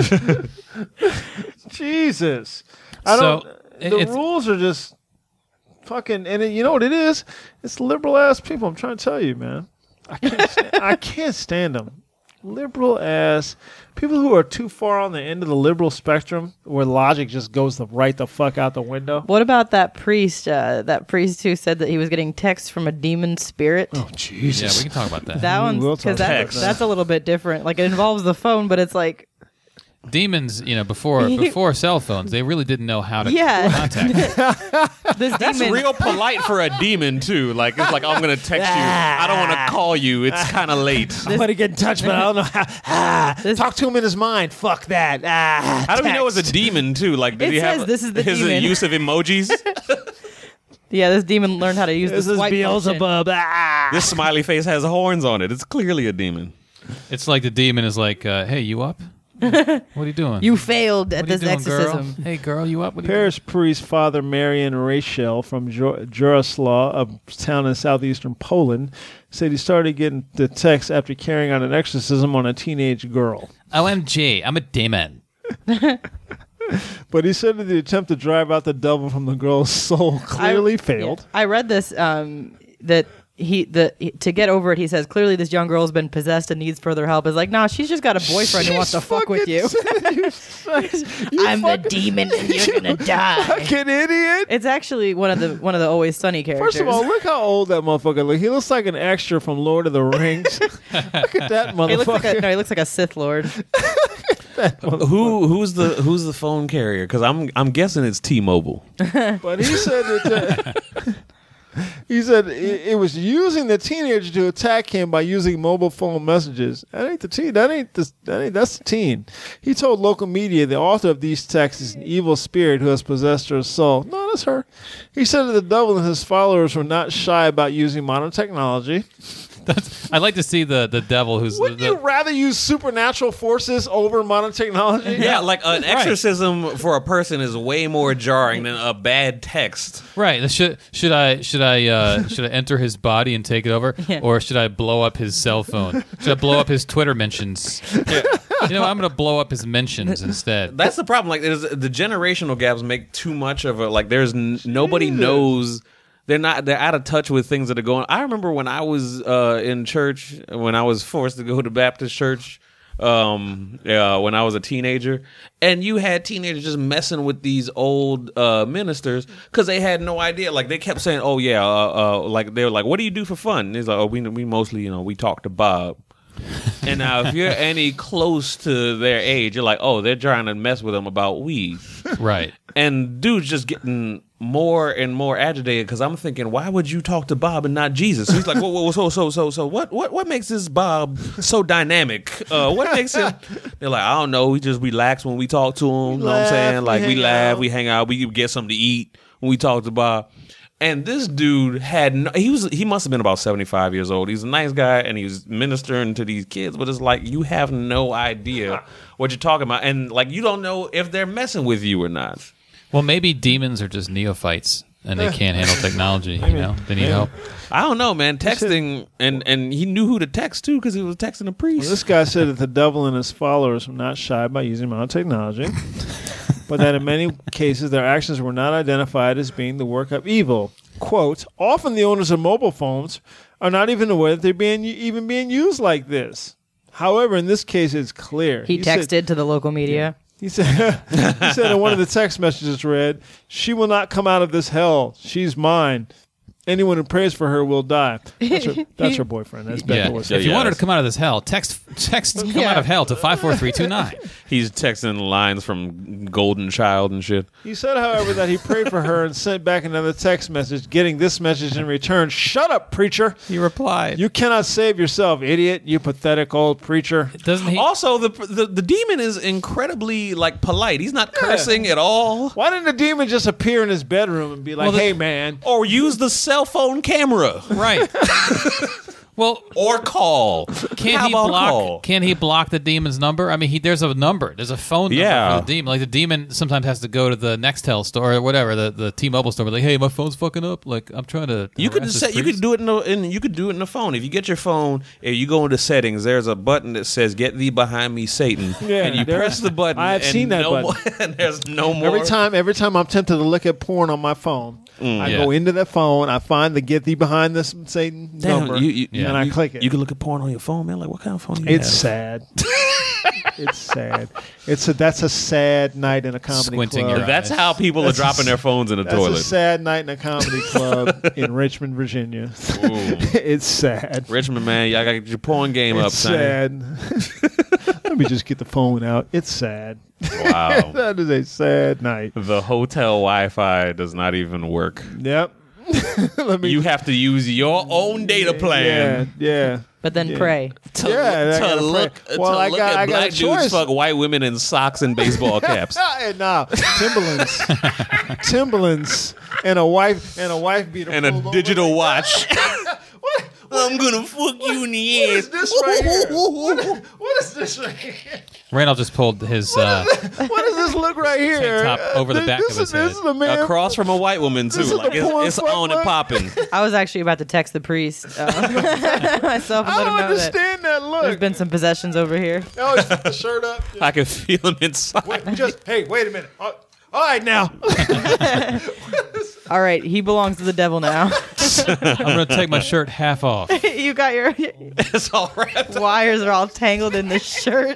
Jesus. I So, don't. it- the it's- rules are just fucking. And it, you know what it is? It's liberal ass people. I'm trying to tell you, man. I can't. stand, I can't stand them. Liberal ass people who are too far on the end of the liberal spectrum, where logic just goes the right the fuck out the window. What about that priest? Uh, that priest who said that he was getting texts from a demon spirit. Oh Jesus! Yeah, we can talk about that. That We one's will talk because about that's that. that's a little bit different. Like it involves the phone, but it's like demons, you know, before before cell phones, they really didn't know how to Yeah. contact. This That's demon, real polite for a demon too. Like it's like I'm gonna text you. I don't want to call you. It's kind of late. I want to get in touch, but I don't know how. Ah, talk to him in his mind. Fuck that. Ah, How do we know it's a text. demon too? Like did It he says have this is the his demon. use of emojis? Yeah, this demon learned how to use This the is swipe function. Beelzebub. Ah. This smiley face has horns on it. It's clearly a demon. It's like the demon is like, uh, "Hey, you up? What are you doing? You failed at what are you this doing, exorcism. Girl? Hey, girl, you up? What are you Parish priest Father Marian Rachel from Jor- Jaroslaw, a town in southeastern Poland, said he started getting the text after carrying out an exorcism on a teenage girl. doing? O M G, I'm a demon. But he said that the attempt to drive out the devil from the girl's soul clearly I, failed. yeah. I read this um, that he the he, to get over it. He says clearly this young girl has been possessed and needs further help. Is like, nah, she's just got a boyfriend who wants to fuck with you. you I'm the demon and you're gonna die. fucking idiot. It's actually one of the one of the Always Sunny characters. First of all, look how old that motherfucker looks. He looks like an extra from Lord of the Rings. Look at that motherfucker. he looks like a, no, he looks like a Sith Lord. Who who's the who's the phone carrier? Because I'm I'm guessing it's T-Mobile. But he said that uh, he said it, it was using the teenager to attack him by using mobile phone messages. That ain't the teen. That ain't the. That ain't that's the teen. He told local media the author of these texts is an evil spirit who has possessed her soul. No, that's her. He said that the devil and his followers were not shy about using modern technology. That's, I'd like to see the the devil who's. Wouldn't the, you rather use supernatural forces over modern technology? Yeah, like an exorcism for a person is way more jarring than a bad text. Right. Should should I should I uh, should I enter his body and take it over, Yeah. or should I blow up his cell phone? Should I blow up his Twitter mentions? You know, I'm going to blow up his mentions instead. That's the problem. Like, there's, the generational gaps make too much of a like. There's n- nobody knows. They're not. They're out of touch with things that are going. I remember when I was uh, in church, when I was forced to go to Baptist church, um, uh, when I was a teenager, and you had teenagers just messing with these old uh, ministers because they had no idea. Like they kept saying, "Oh yeah," uh, uh, like they were like, "What do you do for fun?" And he's like, "Oh, we we mostly, you know, we talk to Bob." And now, if you're any close to their age, you're like, "Oh, they're trying to mess with them about weed." Right. And dude's just getting more and more agitated because I'm thinking, why would you talk to Bob and not Jesus? So he's like, whoa, whoa, so, so, so, so, what, what, what makes this Bob so dynamic? Uh, what makes him? They're like, I don't know. We just relax when we talk to him. You know what I'm saying? Like we laugh, we hang out, we get something to eat when we talk to Bob. And this dude had no, he was he must have been about seventy-five years old. He's a nice guy and he was ministering to these kids, but it's like you have no idea what you're talking about, and like you don't know if they're messing with you or not. Well, maybe demons are just neophytes and they can't handle technology. You know, they need help. I don't know, man. Texting, and and he knew who to text to because he was texting a priest. Well, this guy said that the devil and his followers were not shy by using modern technology, but that in many cases their actions were not identified as being the work of evil. Quote, often the owners of mobile phones are not even aware that they're being even being used like this. However, in this case, it's clear. He, he texted said, to the local media. He said, he said in one of the text messages read, "She will not come out of this hell. She's mine. Anyone who prays for her will die." That's her, that's her boyfriend. That's Yeah. Becca. If you yeah, want her to come out of this hell, text text come Yeah. out of hell to five four three two nine. He's texting lines from Golden Child and shit. He said, however, that he prayed for her and sent back another text message, getting this message in return. "Shut up, preacher. He replied. You cannot save yourself, idiot. You pathetic old preacher." Doesn't he? Also, the, the the demon is incredibly like polite. He's not cursing at all. Why didn't the demon just appear in his bedroom and be like, Well, the- "Hey, man"? Or use the cell phone camera. Right. Well, Or call. can't How he about block? call? Can he block the demon's number? I mean, he there's a number. There's a phone number Yeah. for the demon. Like the demon sometimes has to go to the Nextel store or whatever, the, the T-Mobile store. But like, hey, my phone's fucking up. Like, I'm trying to. You could harass just this say you priest." could do it in, the, in you could do it in the phone. If you get your phone, if you go into settings, there's a button that says "Get thee behind me, Satan," Yeah, and you there- press the button. I have and seen that no button. More, and there's no more. Every time, every time I'm tempted to look at porn on my phone, I yeah. go into that phone, I find the "Get thee behind this Satan" Damn, number, you, you, Yeah. and I you- click it. You can look at porn on your phone, man. Like, what kind of phone? Do you It's have? sad. It's sad. It's a that's a sad night in a comedy Squinting club. your That's how people That's are dropping a- their phones in the That's toilet. a sad night in a comedy club in Richmond, Virginia. It's sad. Richmond, man, y'all got to get your porn game up, It's son. sad. Let me just get the phone out. It's sad. Wow. That is a sad night. The hotel Wi-Fi does not even work. Yep. Let me, You have to use your own data plan. Yeah, yeah. But then Yeah. pray. To, Yeah, I to gotta look, pray. to Well, I look got- at I got a black dudes choice. fuck white women in socks and baseball caps. And nah, Timberlands, Timberlands, and a wife and a wife beater And a pulled over digital like- watch. What? I'm gonna fuck you in the What ass. is this right here? What, what is this right here? Randall just pulled his uh, What does this look right here? top over the This- back this of his is, This head. is the man. Across from a white woman too. This is Like the it's, porn it's fuck on and button. popping. I was actually about to text the priest uh, myself and I let him don't know that understand that look. there's been some possessions over here. Oh, he's put the shirt up. I can feel him inside. Wait, just hey, wait a minute. Oh, all right, now. All right, he belongs to the devil now. I'm going to take my shirt half off. You got your It's all right. wires are all tangled in this shirt.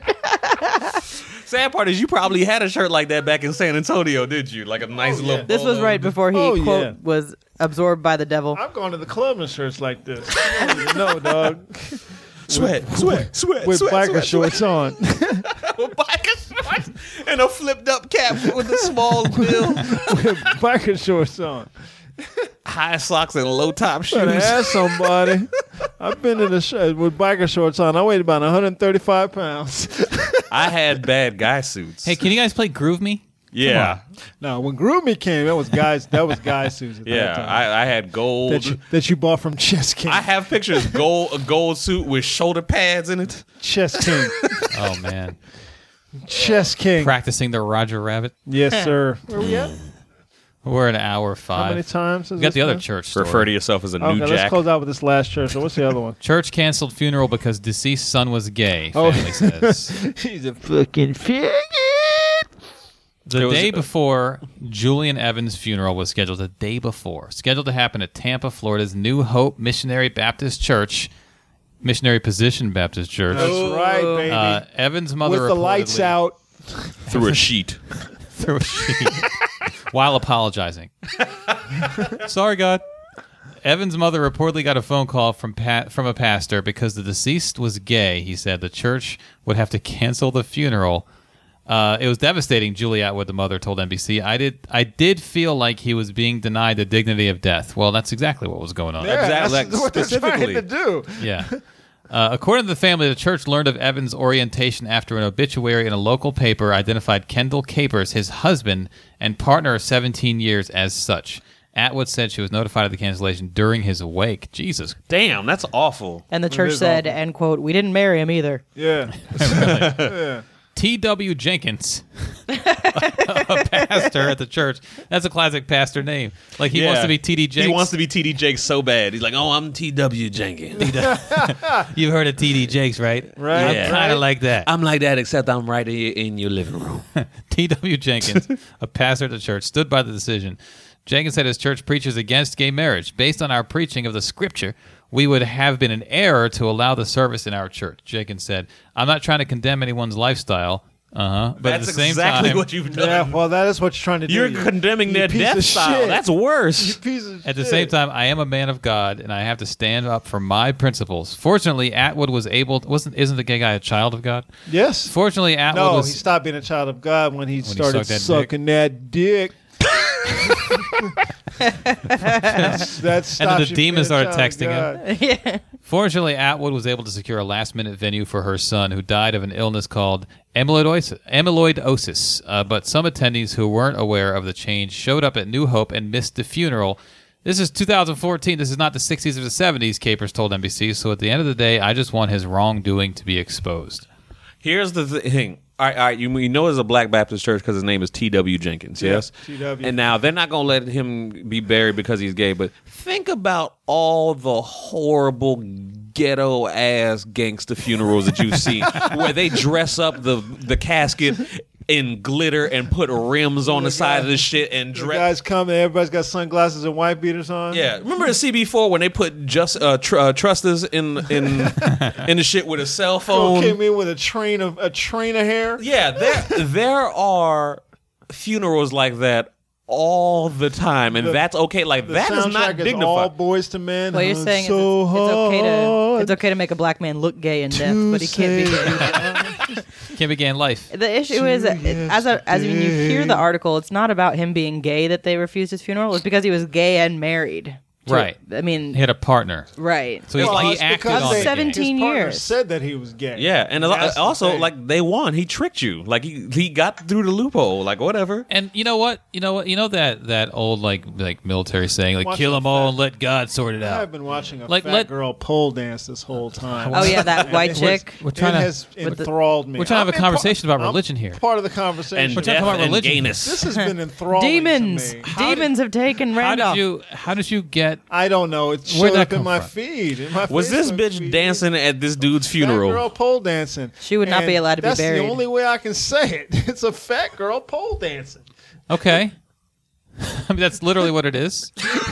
Sad part is you probably had a shirt like that back in San Antonio, did you? Like a nice Oh, little. yeah. This was right before he Oh, quote yeah. was absorbed by the devil. I'm going to the club in shirts like this. I don't even know, dog. Sweat, sweat, sweat, With sweat, biker sweat, shorts on. With biker shorts and a flipped up cap with a small bill, With biker shorts on. high socks and low top Trying to shoes. ask somebody. I've been in a shirt with biker shorts on. I weighed about one hundred thirty-five pounds. I had bad guy suits. Hey, can you guys play Groove Me? yeah, No, when Groove Me came, that was guys. That was guy suits. At that yeah. time. I, I had gold. that you, that you bought from Chess King. I have pictures gold a gold suit with shoulder pads in it. Chess King. Oh, man. Chess King. Practicing the Roger Rabbit. Yes, sir. Where we at? We're at hour five. How many times? Is We got this the other one? church story. Refer to yourself as a Okay, new let's jack. close out with this last church. So what's the other one? Church canceled funeral because deceased son was gay, Oh. family says. He's a fucking faggot. The It was- day before Julian Evans' funeral was scheduled, the day before, scheduled to happen at Tampa, Florida's New Hope Missionary Baptist Church, Missionary Position Baptist Church. That's right, baby. Uh, Evans' mother With the lights reportedly- out. Through a sheet. through a sheet while apologizing. Sorry, God. Evans' mother reportedly got a phone call from pa- from a pastor because the deceased was gay. He said the church would have to cancel the funeral. Uh, it was devastating, Julie Atwood, the mother, told N B C. I did I did feel like he was being denied the dignity of death. Well, that's exactly what was going on. Yeah, Exactly, that's like, what they're trying specifically. to do. Yeah. Uh, according to the family, the church learned of Evans' orientation after an obituary in a local paper identified Kendall Capers, his husband and partner of seventeen years, as such. Atwood said she was notified of the cancellation during his wake. Jesus. Damn, that's awful. And the church is said, awful. end quote, we didn't marry him either. Yeah. yeah. T W Jenkins, a pastor at the church. That's a classic pastor name. Like he wants Yeah. to be T D Jakes. He wants to be T D Jakes so bad. He's like, oh, I'm T W Jenkins. You've heard of T D Jakes, right? Right. I'm Yeah. kind of like that. I'm like that, except I'm right here in your living room. T W Jenkins, a pastor at the church, stood by the decision. Jenkins said his church preaches against gay marriage. Based on our preaching of the scripture, we would have been an error to allow the service in our church. Jenkins said, I'm not trying to condemn anyone's lifestyle. Uh-huh. But That's at the same exactly time, what you've done. Yeah, well, that is what you're trying to do. You're you- condemning you their piece death of style. shit. That's You worse. piece of At the shit. same time, I am a man of God, and I have to stand up for my principles. Fortunately, Atwood was able. To, wasn't isn't the gay guy a child of God? Yes. Fortunately, Atwood No, was. he stopped being a child of God when he started sucked that sucking that dick. That's, that stops And then the you demons being a started child of texting him. God. Yeah. Fortunately, Atwood was able to secure a last-minute venue for her son, who died of an illness called amyloidosis. amyloidosis. Uh, but some attendees who weren't aware of the change showed up at New Hope and missed the funeral. This is two thousand fourteen. This is not the sixties or the seventies, Capers told N B C. So at the end of the day, I just want his wrongdoing to be exposed. Here's the thing. All right, all right, you, you know it's a Black Baptist church because his name is T W Jenkins, yes? T W. And now they're not going to let him be buried because he's gay, but think about all the horrible ghetto-ass gangster funerals that you've seen where they dress up the, the casket in glitter and put rims on the, The side guy- of the shit and The dress. guys come and everybody's got sunglasses and white beaters on. Yeah, remember the C B four when they put just uh, tr- uh, trusters in in in the shit with a cell Girl phone? came in with a train of a train of hair. Yeah, there there are funerals like that all the time, and The- that's okay. Like The that is soundtrack not is dignified. all Boys to Men. What you're uh, saying so is it's, it's okay to hard it's okay to make a black man look gay in death, but he can't be say gay. Can't be gay in life. The issue is that it, as a as when you hear the article, it's not about him being gay that they refused his funeral. It's because he was gay and married. To- Right. I mean, He had a partner. right. So he's Well, like, he it's acted because on they- the seventeen his partner years. said that he was gay. Yeah, and a lot- That's the also thing. like they won. He tricked you. Like he he got through the loophole. Like whatever. And you know what? You know what? You know that that old like like military saying like Watch kill the them all fat- and let God sort it I've out. been watching a Like, fat let- girl pole dance this whole time. Oh yeah, that white It- chick. We're trying it to has with the- enthralled me. we're trying to have I'm a in conversation par- about I'm religion here. Part of the conversation. And We're talking death about and religion. gayness. This has been enthralling demons. to me. Demons have taken How Randolph. did you how did you get I don't know. It Where'd showed that up in come my from? feed. In my Was this Facebook bitch feed. dancing at this dude's Fat funeral? girl pole dancing. She would not And be allowed to be that's buried. the only way I can say it. It's a fat girl pole dancing. Okay. I mean that's literally what it is.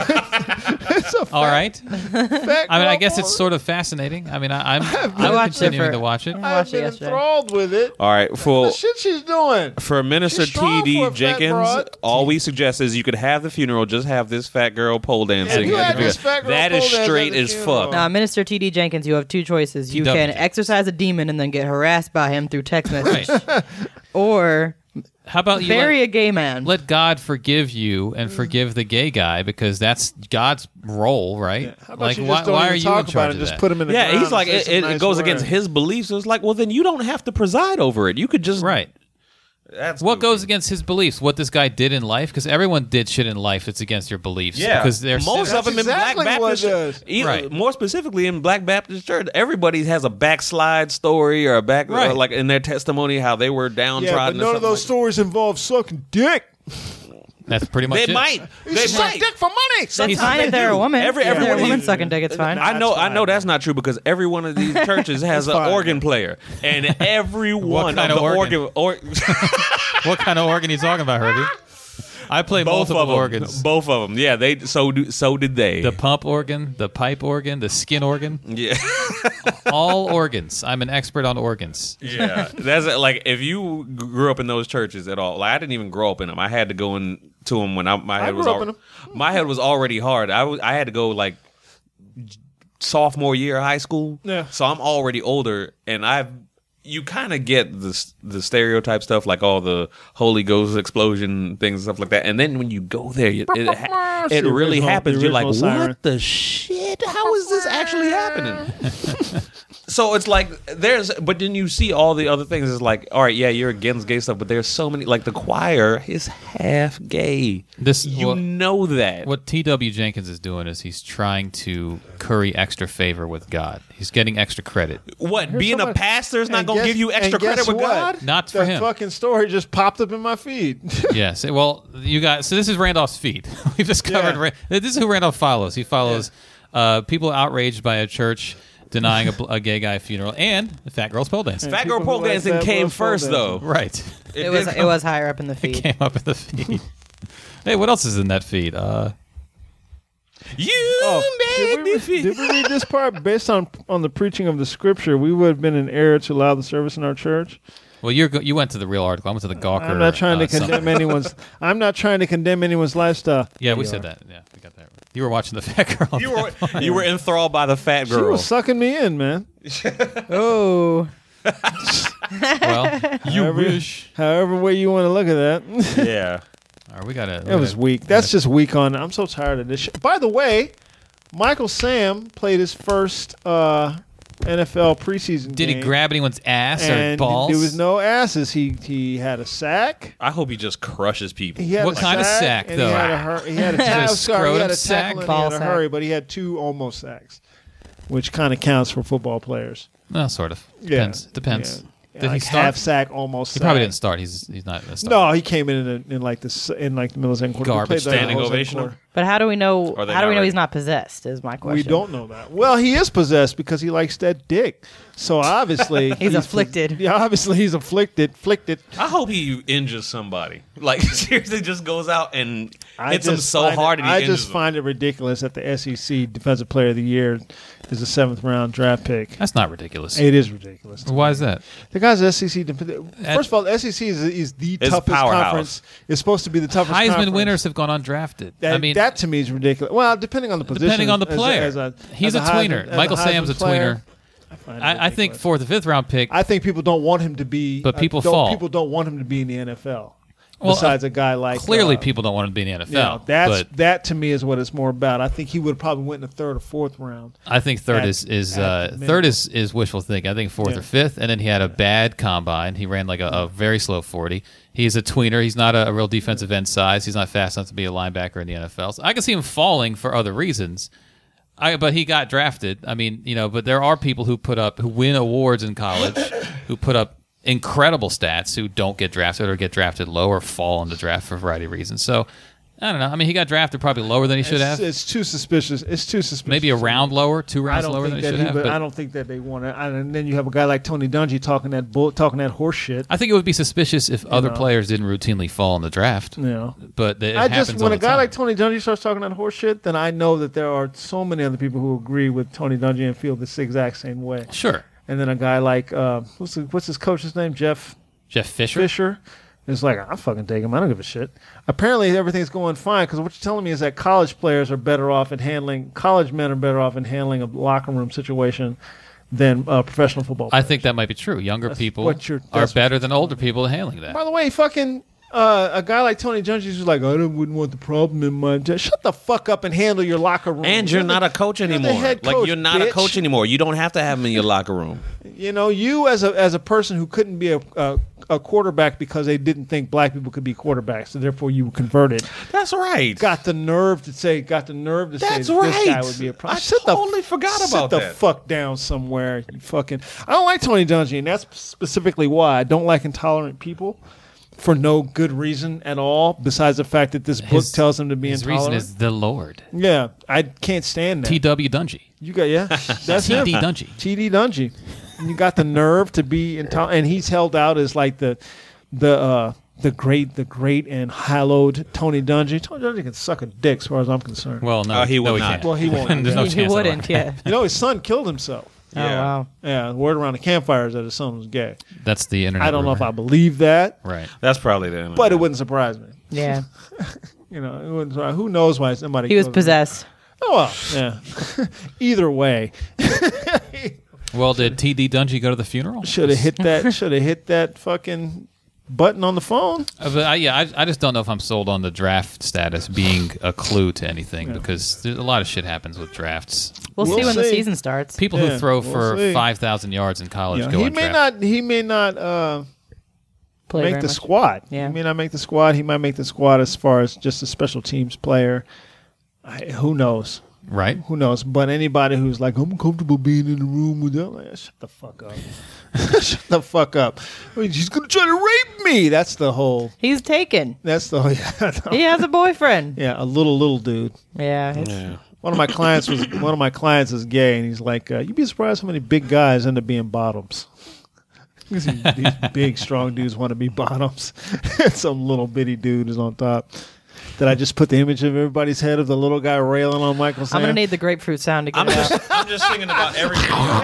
It's a fat, All right. fat I mean I girl guess pole- it's sort of fascinating. I mean I, I'm I I'm watched it continuing for- to watch it. I I've watched it been yesterday. enthralled with it. All right, for The shit she's doing. for Minister She's strong T for D a fat Jenkins, broad. all we suggest is you could have the funeral, just have this fat girl pole dancing. you at had the this funeral. fat girl That is pole dance at straight the as funeral. fuck. Now, Minister T D Jenkins, you have two choices. You T W can Jenkins. exorcise a demon and then get harassed by him through text message, Right. or How about you bury let, a gay man. let God forgive you and forgive the gay guy because that's God's role, right? How about Like you why, just don't why even are you talk in about charge it of and just that? put him in the Yeah, ground he's like and say it, some it nice goes words. against his beliefs. So it's like, well, then you don't have to preside over it. You could just Right. That's What goofy. goes against his beliefs? What this guy did in life? Because everyone did shit in life that's against your beliefs. Yeah, because they're most sinners. of them in exactly Black what Baptist, it does. e- Right. more specifically in Black Baptist Church, everybody has a backslide story or a back, Right. or like in their testimony how they were Yeah, downtrodden. but or none of those something stories involve sucking dick. That's pretty much like. it. They might. You They suck might. dick for money. That's Sometimes fine they if they're do. a woman. Every- if every they're a one of woman these- sucking dick, it's fine. I know, That's I know fine. that's not true because every one of these churches has an fine. organ player, and every one kind of of the organ? organ, or, What kind of organ are you talking about, Herbie? I play both multiple of them, organs. both of them. Yeah, they so do, so did they. The pump organ, the pipe organ, the skin organ. yeah, All organs. I'm an expert on organs. yeah. That's like if you grew up in those churches at all. Like I didn't even grow up in them. I had to go into them when I, my I head was grew up al- in 'em. my head was already hard. I was I had to go like sophomore year of high school. Yeah. So I'm already older, and I've you kind of get the the stereotype stuff like all the Holy Ghost explosion things and stuff like that. And then when you go there, you, it ha- it The really original- happens. the You're like, original siren. what the shit? How is this actually happening? So it's like there's, but then you see all the other things. It's like, all right, yeah, you're against gay stuff, but there's so many. Like the choir is half gay. This You well, know that. what T W Jenkins is doing is he's trying to curry extra favor with God. He's getting extra credit. What being a somebody- pastor is not And going to guess- give you extra and guess credit with what? God? Not for The him. fucking story just popped up in my feed. Yes. Well, you got so this is Randolph's feed. We've discovered Yeah. Ra- this is who Randolph follows. He follows uh, people outraged by a church denying a, bl- a gay guy funeral and the fat girl's pole dancing. Fat people girl pole who like dancing fat came girls pole first, though. dancing. Right. It was did it was higher up in the It feed. came up in the feed. Hey, what else is in that feed? Uh, You Oh, made did, me we, feel. did we read this part? Based on on the preaching of the scripture, we would have been in error to allow the service in our church. well, you're go- you went to the real article. I went to the Gawker. I'm not trying uh, to condemn something. anyone's. I'm not trying to condemn anyone's lifestyle. Yeah, we You said are. that. Yeah, we got that. You were watching the fat girl. You were you were enthralled by the fat She girl. was sucking me in, man. Oh, well, you However- wish. However way you want to look at that. yeah. All right, we got to. It was weak. That's just weak on. I'm so tired of this shit. By the way, Michael Sam played his first uh, N F L preseason Did he game, grab anyone's ass or and balls? there was no asses. He he had a sack. I hope he just crushes people. He had What a kind of sack, sack, and though? He had a, hur- he had a, Is it a tackle. Sorry, he had a scrotum tackle sack? and Ball he had a sack? hurry, but he had two almost sacks, which kind of counts for football players. No, sort of. Yeah. Depends. Depends. Yeah. Did like he start? half sack, almost. He sack. probably didn't start. He's he's not. A No, he came in in, in like this in like the middle of the second quarter. He Garbage. played like the Standing whole second ovation? quarter. but how do we know? Are they How do not we know ready? he's not possessed? Is my question. We don't know that. Well, he is possessed because he likes that dick. So obviously he's afflicted. Yeah, obviously he's afflicted. Afflicted. I hope he injures somebody. Like seriously, just goes out and I hits him just so find hard. It, and he I injures just him. find it ridiculous that the S E C Defensive Player of the Year is a seventh round draft pick. That's not ridiculous. It is ridiculous. Why is that? The guy's S E C. Def- First of all, the S E C is, is the It's toughest powerhouse. conference. It's supposed to be the toughest. Heisman conference. winners have gone undrafted. That, I mean, that to me is ridiculous. Well, depending on the position. depending on the as a- player. as a- He's as a, Heisman- tweener. as Michael Heisman Sam's a player, tweener. I, find it I, I think ridiculous. fourth or fifth round pick. I think people don't want him to be. But people uh, don't- fall. People don't want him to be in the N F L. Well, besides a guy like clearly uh, people don't want him to be in the N F L. Yeah, that's but that to me is what it's more about. I think he would have probably went in the third or fourth round. I think third at- is is at uh, the minimum. third is, is wishful thinking. I think fourth Yeah. or fifth, and then he had a bad combine. He ran like a, a very slow forty. He's a tweener. He's not a, a real defensive end size. He's not fast enough to be a linebacker in the N F L. So I can see him falling for other reasons. I, but he got drafted. I mean, you know, but there are people who put up who win awards in college, who put up incredible stats, who don't get drafted or get drafted low or fall in the draft for a variety of reasons. So I don't know. I mean, he got drafted probably lower than he should It's, have. it's too suspicious. It's too suspicious. Maybe a round lower, two I rounds don't lower think than he that should he, have. but But I don't think that they want to. And then you have a guy like Tony Dungy talking that bull, talking that horse shit. I think it would be suspicious if other know. players didn't routinely fall in the draft. You know, But it I happens just all when a the guy time. like Tony Dungy starts talking that horse shit, then I know that there are so many other people who agree with Tony Dungy and feel the exact same way. Sure. And then a guy like uh, what's the, what's his coach's name? Jeff Jeff Fisher. Fisher. It's like, I'll fucking take him. I don't give a shit. Apparently, everything's going fine because what you're telling me is that college players are better off in handling, college men are better off in handling a locker room situation than uh, professional football players. I think that might be true. Younger That's people what you're- are that's better than older people at handling that. By the way, fucking uh, a guy like Tony Dungy is like, I don't, wouldn't want the problem in my. Shut the fuck up and handle your locker room. And you're the- not a coach you're the anymore. head Like coach, you're not a bitch. coach anymore. You don't have to have him in your locker room. You know, you as a as a person who couldn't be a, a a quarterback because they didn't think black people could be quarterbacks, so therefore you converted. That's right. Got the nerve to say. Got the nerve to That's say this guy right. would be a problem. I Sit totally the, forgot sit about the that. fuck down somewhere. You fucking. I don't like Tony Dungy, and that's specifically why I don't like intolerant people. For no good reason at all, besides the fact that this book His- tells him to be His intolerant. reason is the Lord. Yeah, I can't stand that. T W Dungy. You got yeah, that's T D him. Dungy. T D Dungy. And you got the nerve to be intolerant, and he's held out as like the the uh, the great the great and hallowed Tony Dungy. Tony Dungy can suck a dick, as far as I'm concerned. Well, no, Uh, he no, will he not. can't. Well, he won't. There's no He chance. He of wouldn't, that. yeah. You know, his son killed himself. Oh, Yeah. wow. Yeah, the word around the campfire is that his son was gay. That's the internet. I don't know if rumor. I believe that, Right. That's probably the. but it wouldn't surprise me. Yeah. You know, it wouldn't surprise, who knows why somebody He was kills him. possessed. Oh well, yeah. Either way, Well, did T D Dungy go to the funeral? should have hit that. Should have hit that fucking button on the phone. Uh, but I, yeah, I, I just don't know if I'm sold on the draft status being a clue to anything because there's a lot of shit happens with drafts. We'll, We'll see when the see. season starts. People Yeah, who throw we'll for see. five thousand yards in college Yeah, go he on may draft. not. He may not uh, Play make very the much. squad. Yeah. He may not make the squad. He might make the squad as far as just a special teams player. I, who knows? Right? Who knows? But anybody who's like, I'm comfortable being in the room with them, like, shut the fuck up. Shut the fuck up. I mean, she's gonna try to rape me. That's the whole. He's taken. That's the yeah. He has a boyfriend. Yeah, a little little dude. Yeah. it's- Yeah. One of my clients was one of my clients is gay, and he's like, uh, "You'd be surprised how many big guys end up being bottoms." These, these big, strong dudes want to be bottoms. Some little bitty dude is on top. Did I just put the image of everybody's head of the little guy railing on Michael Sam? I'm going to need the grapefruit sound to get I'm it out. just, I'm just thinking about every.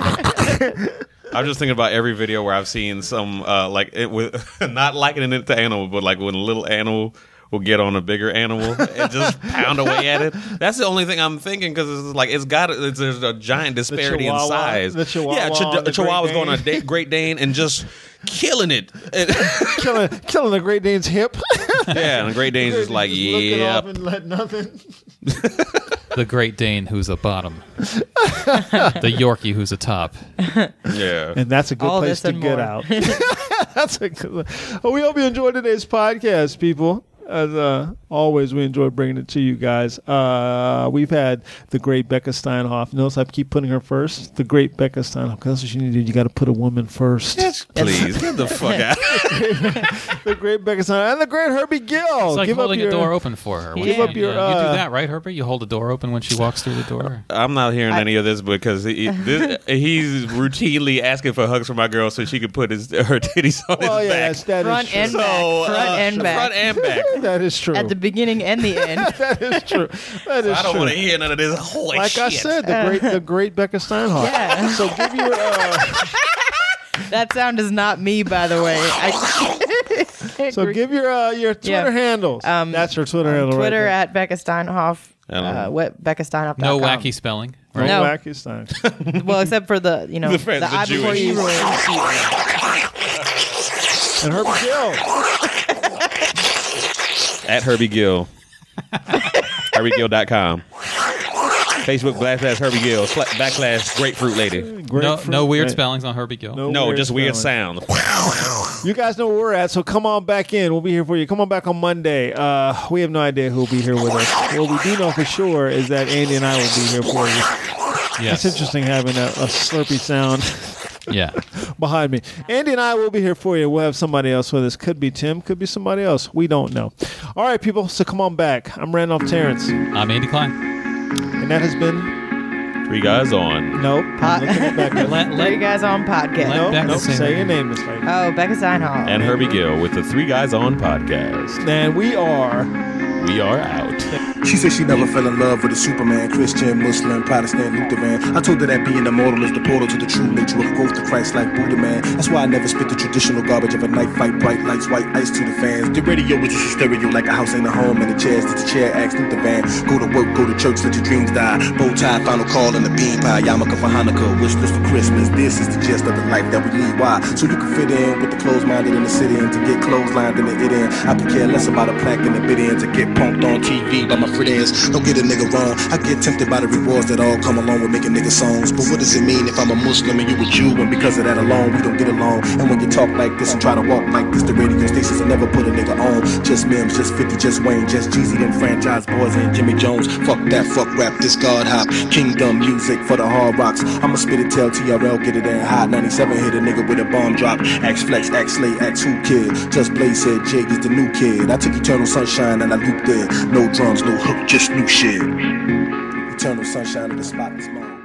I'm just thinking about every video where I've seen some uh, like it with not likening it to animal, but like when a little animal will get on a bigger animal and just pound away at it. That's the only thing I'm thinking because it's like it's got it's, there's a giant disparity in Chihuahua- size. the Chihuahua yeah, on the Ch- Chihuahua's Great going on a Dane. da- Great Dane and just killing it. And- killing, killing the Great Dane's hip. yeah, and the Great Dane's just like looking yeah. off and let nothing. The Great Dane who's a bottom. The Yorkie who's a top. Yeah. And that's a good All place this to and get more. out. That's a good. Well, we hope you enjoyed today's podcast, people. As uh, always, we enjoy bringing it to you guys. Uh, we've had the great Becca Steinhoff. Notice I keep putting her first. The great Becca Steinhoff. Because that's what you need to do. You got to put a woman first. Yes, please. Get the fuck out. The great Becca Steinhoff. And the great Herbie Gill. It's like Give holding up your, a door open for her. Give You- up your, you, uh, you do that, right, Herbie? You hold the door open when she walks through the door. I'm not hearing I- any of this because he, this, he's routinely asking for hugs from my girl so she can put his her titties on Well, his yeah, back. that's, that Front is true. and So, back. Front uh, and back. Front and back. That is true. At the beginning and the end. That is true. That is I don't true. want to hear none of this. Holy Like shit. I said, the great, the great Becca Steinhoff. Yeah. So give your. Uh, That sound is not me, by the way. I so give your uh, your Twitter Yeah. handles. Um, That's her Twitter handle. Twitter right at Becca Steinhoff. I don't know. Uh, what Becca Steinhoff. No wacky spelling. there. Right? No No. wacky Stein. Well, except for the you know The friends, the I before Jewish. you rule. And Herbie Gill. At Herbie Gill. Herbie Gill dot com. Facebook backslash Herbie Gill sla- backslash Grapefruit Lady. No, Grapefruit, no weird right. spellings on Herbie Gill. No, No, just weird spelling. sound. You guys know where we're at, so come on back in. We'll be here for you. Come on back on Monday. Uh, we have no idea who'll be here with us. What we do know for sure is that Andy and I will be here for you. Yes. It's interesting having a, a slurpy sound Yeah. behind me. Andy and I will be here for you. We'll have somebody else with us. Could be Tim. Could be somebody else. We don't know. All right, people. So come on back. I'm Randolph Terrence, I'm Andy Klein. and that has been Three guys on. nope. I'm looking at Becca. Let, There let, you guys on podcast. Nope, Becca nope. say Say her your name. name, Miss Lady. Oh, Becca Steinhoff. And Herbie Gill with the Three Guys On podcast. And we are. We are out. She said she never fell in love with a Superman, Christian, Muslim, Protestant, Lutheran. I told her that being immortal is the portal to the true nature of growth to Christ like Buddha, man. That's why I never spit the traditional garbage of a night fight, bright lights, white ice to the fans. The radio is just a stereo like a house ain't a home, and the chairs that the chair acts through the van. Go to work, go to church, let your dreams die. Bow tie, final call, and the bean pie. Yarmulke for Hanukkah, wish list for Christmas. This is the gist of the life that we lead. Why? So you can fit in with the closed-minded in the city, and to get clotheslined in the it in. I could care less about a plaque in the bid in, to get punked on T V by my friends. Don't get a nigga wrong. I get tempted by the rewards that all come along with making nigga songs. But what does it mean if I'm a Muslim and you a Jew? And because of that alone, we don't get along. And when you talk like this and try to walk like this, the radio stations will never put a nigga on. Just Mims, just fifty, just Wayne, just Jeezy, them franchise boys and Jimmy Jones. Fuck that, fuck rap, this God hop. Kingdom music for the hard rocks. I'ma spit it, tell T R L, get it in hot. ninety-seven hit a nigga with a bomb drop. Axe Flex, Axe Slay, Axe Who Kid. Just Blaze said Jig is the new kid. I took Eternal Sunshine and I looped it. No drums, no hook, just new shit. Eternal Sunshine of the spotless mind.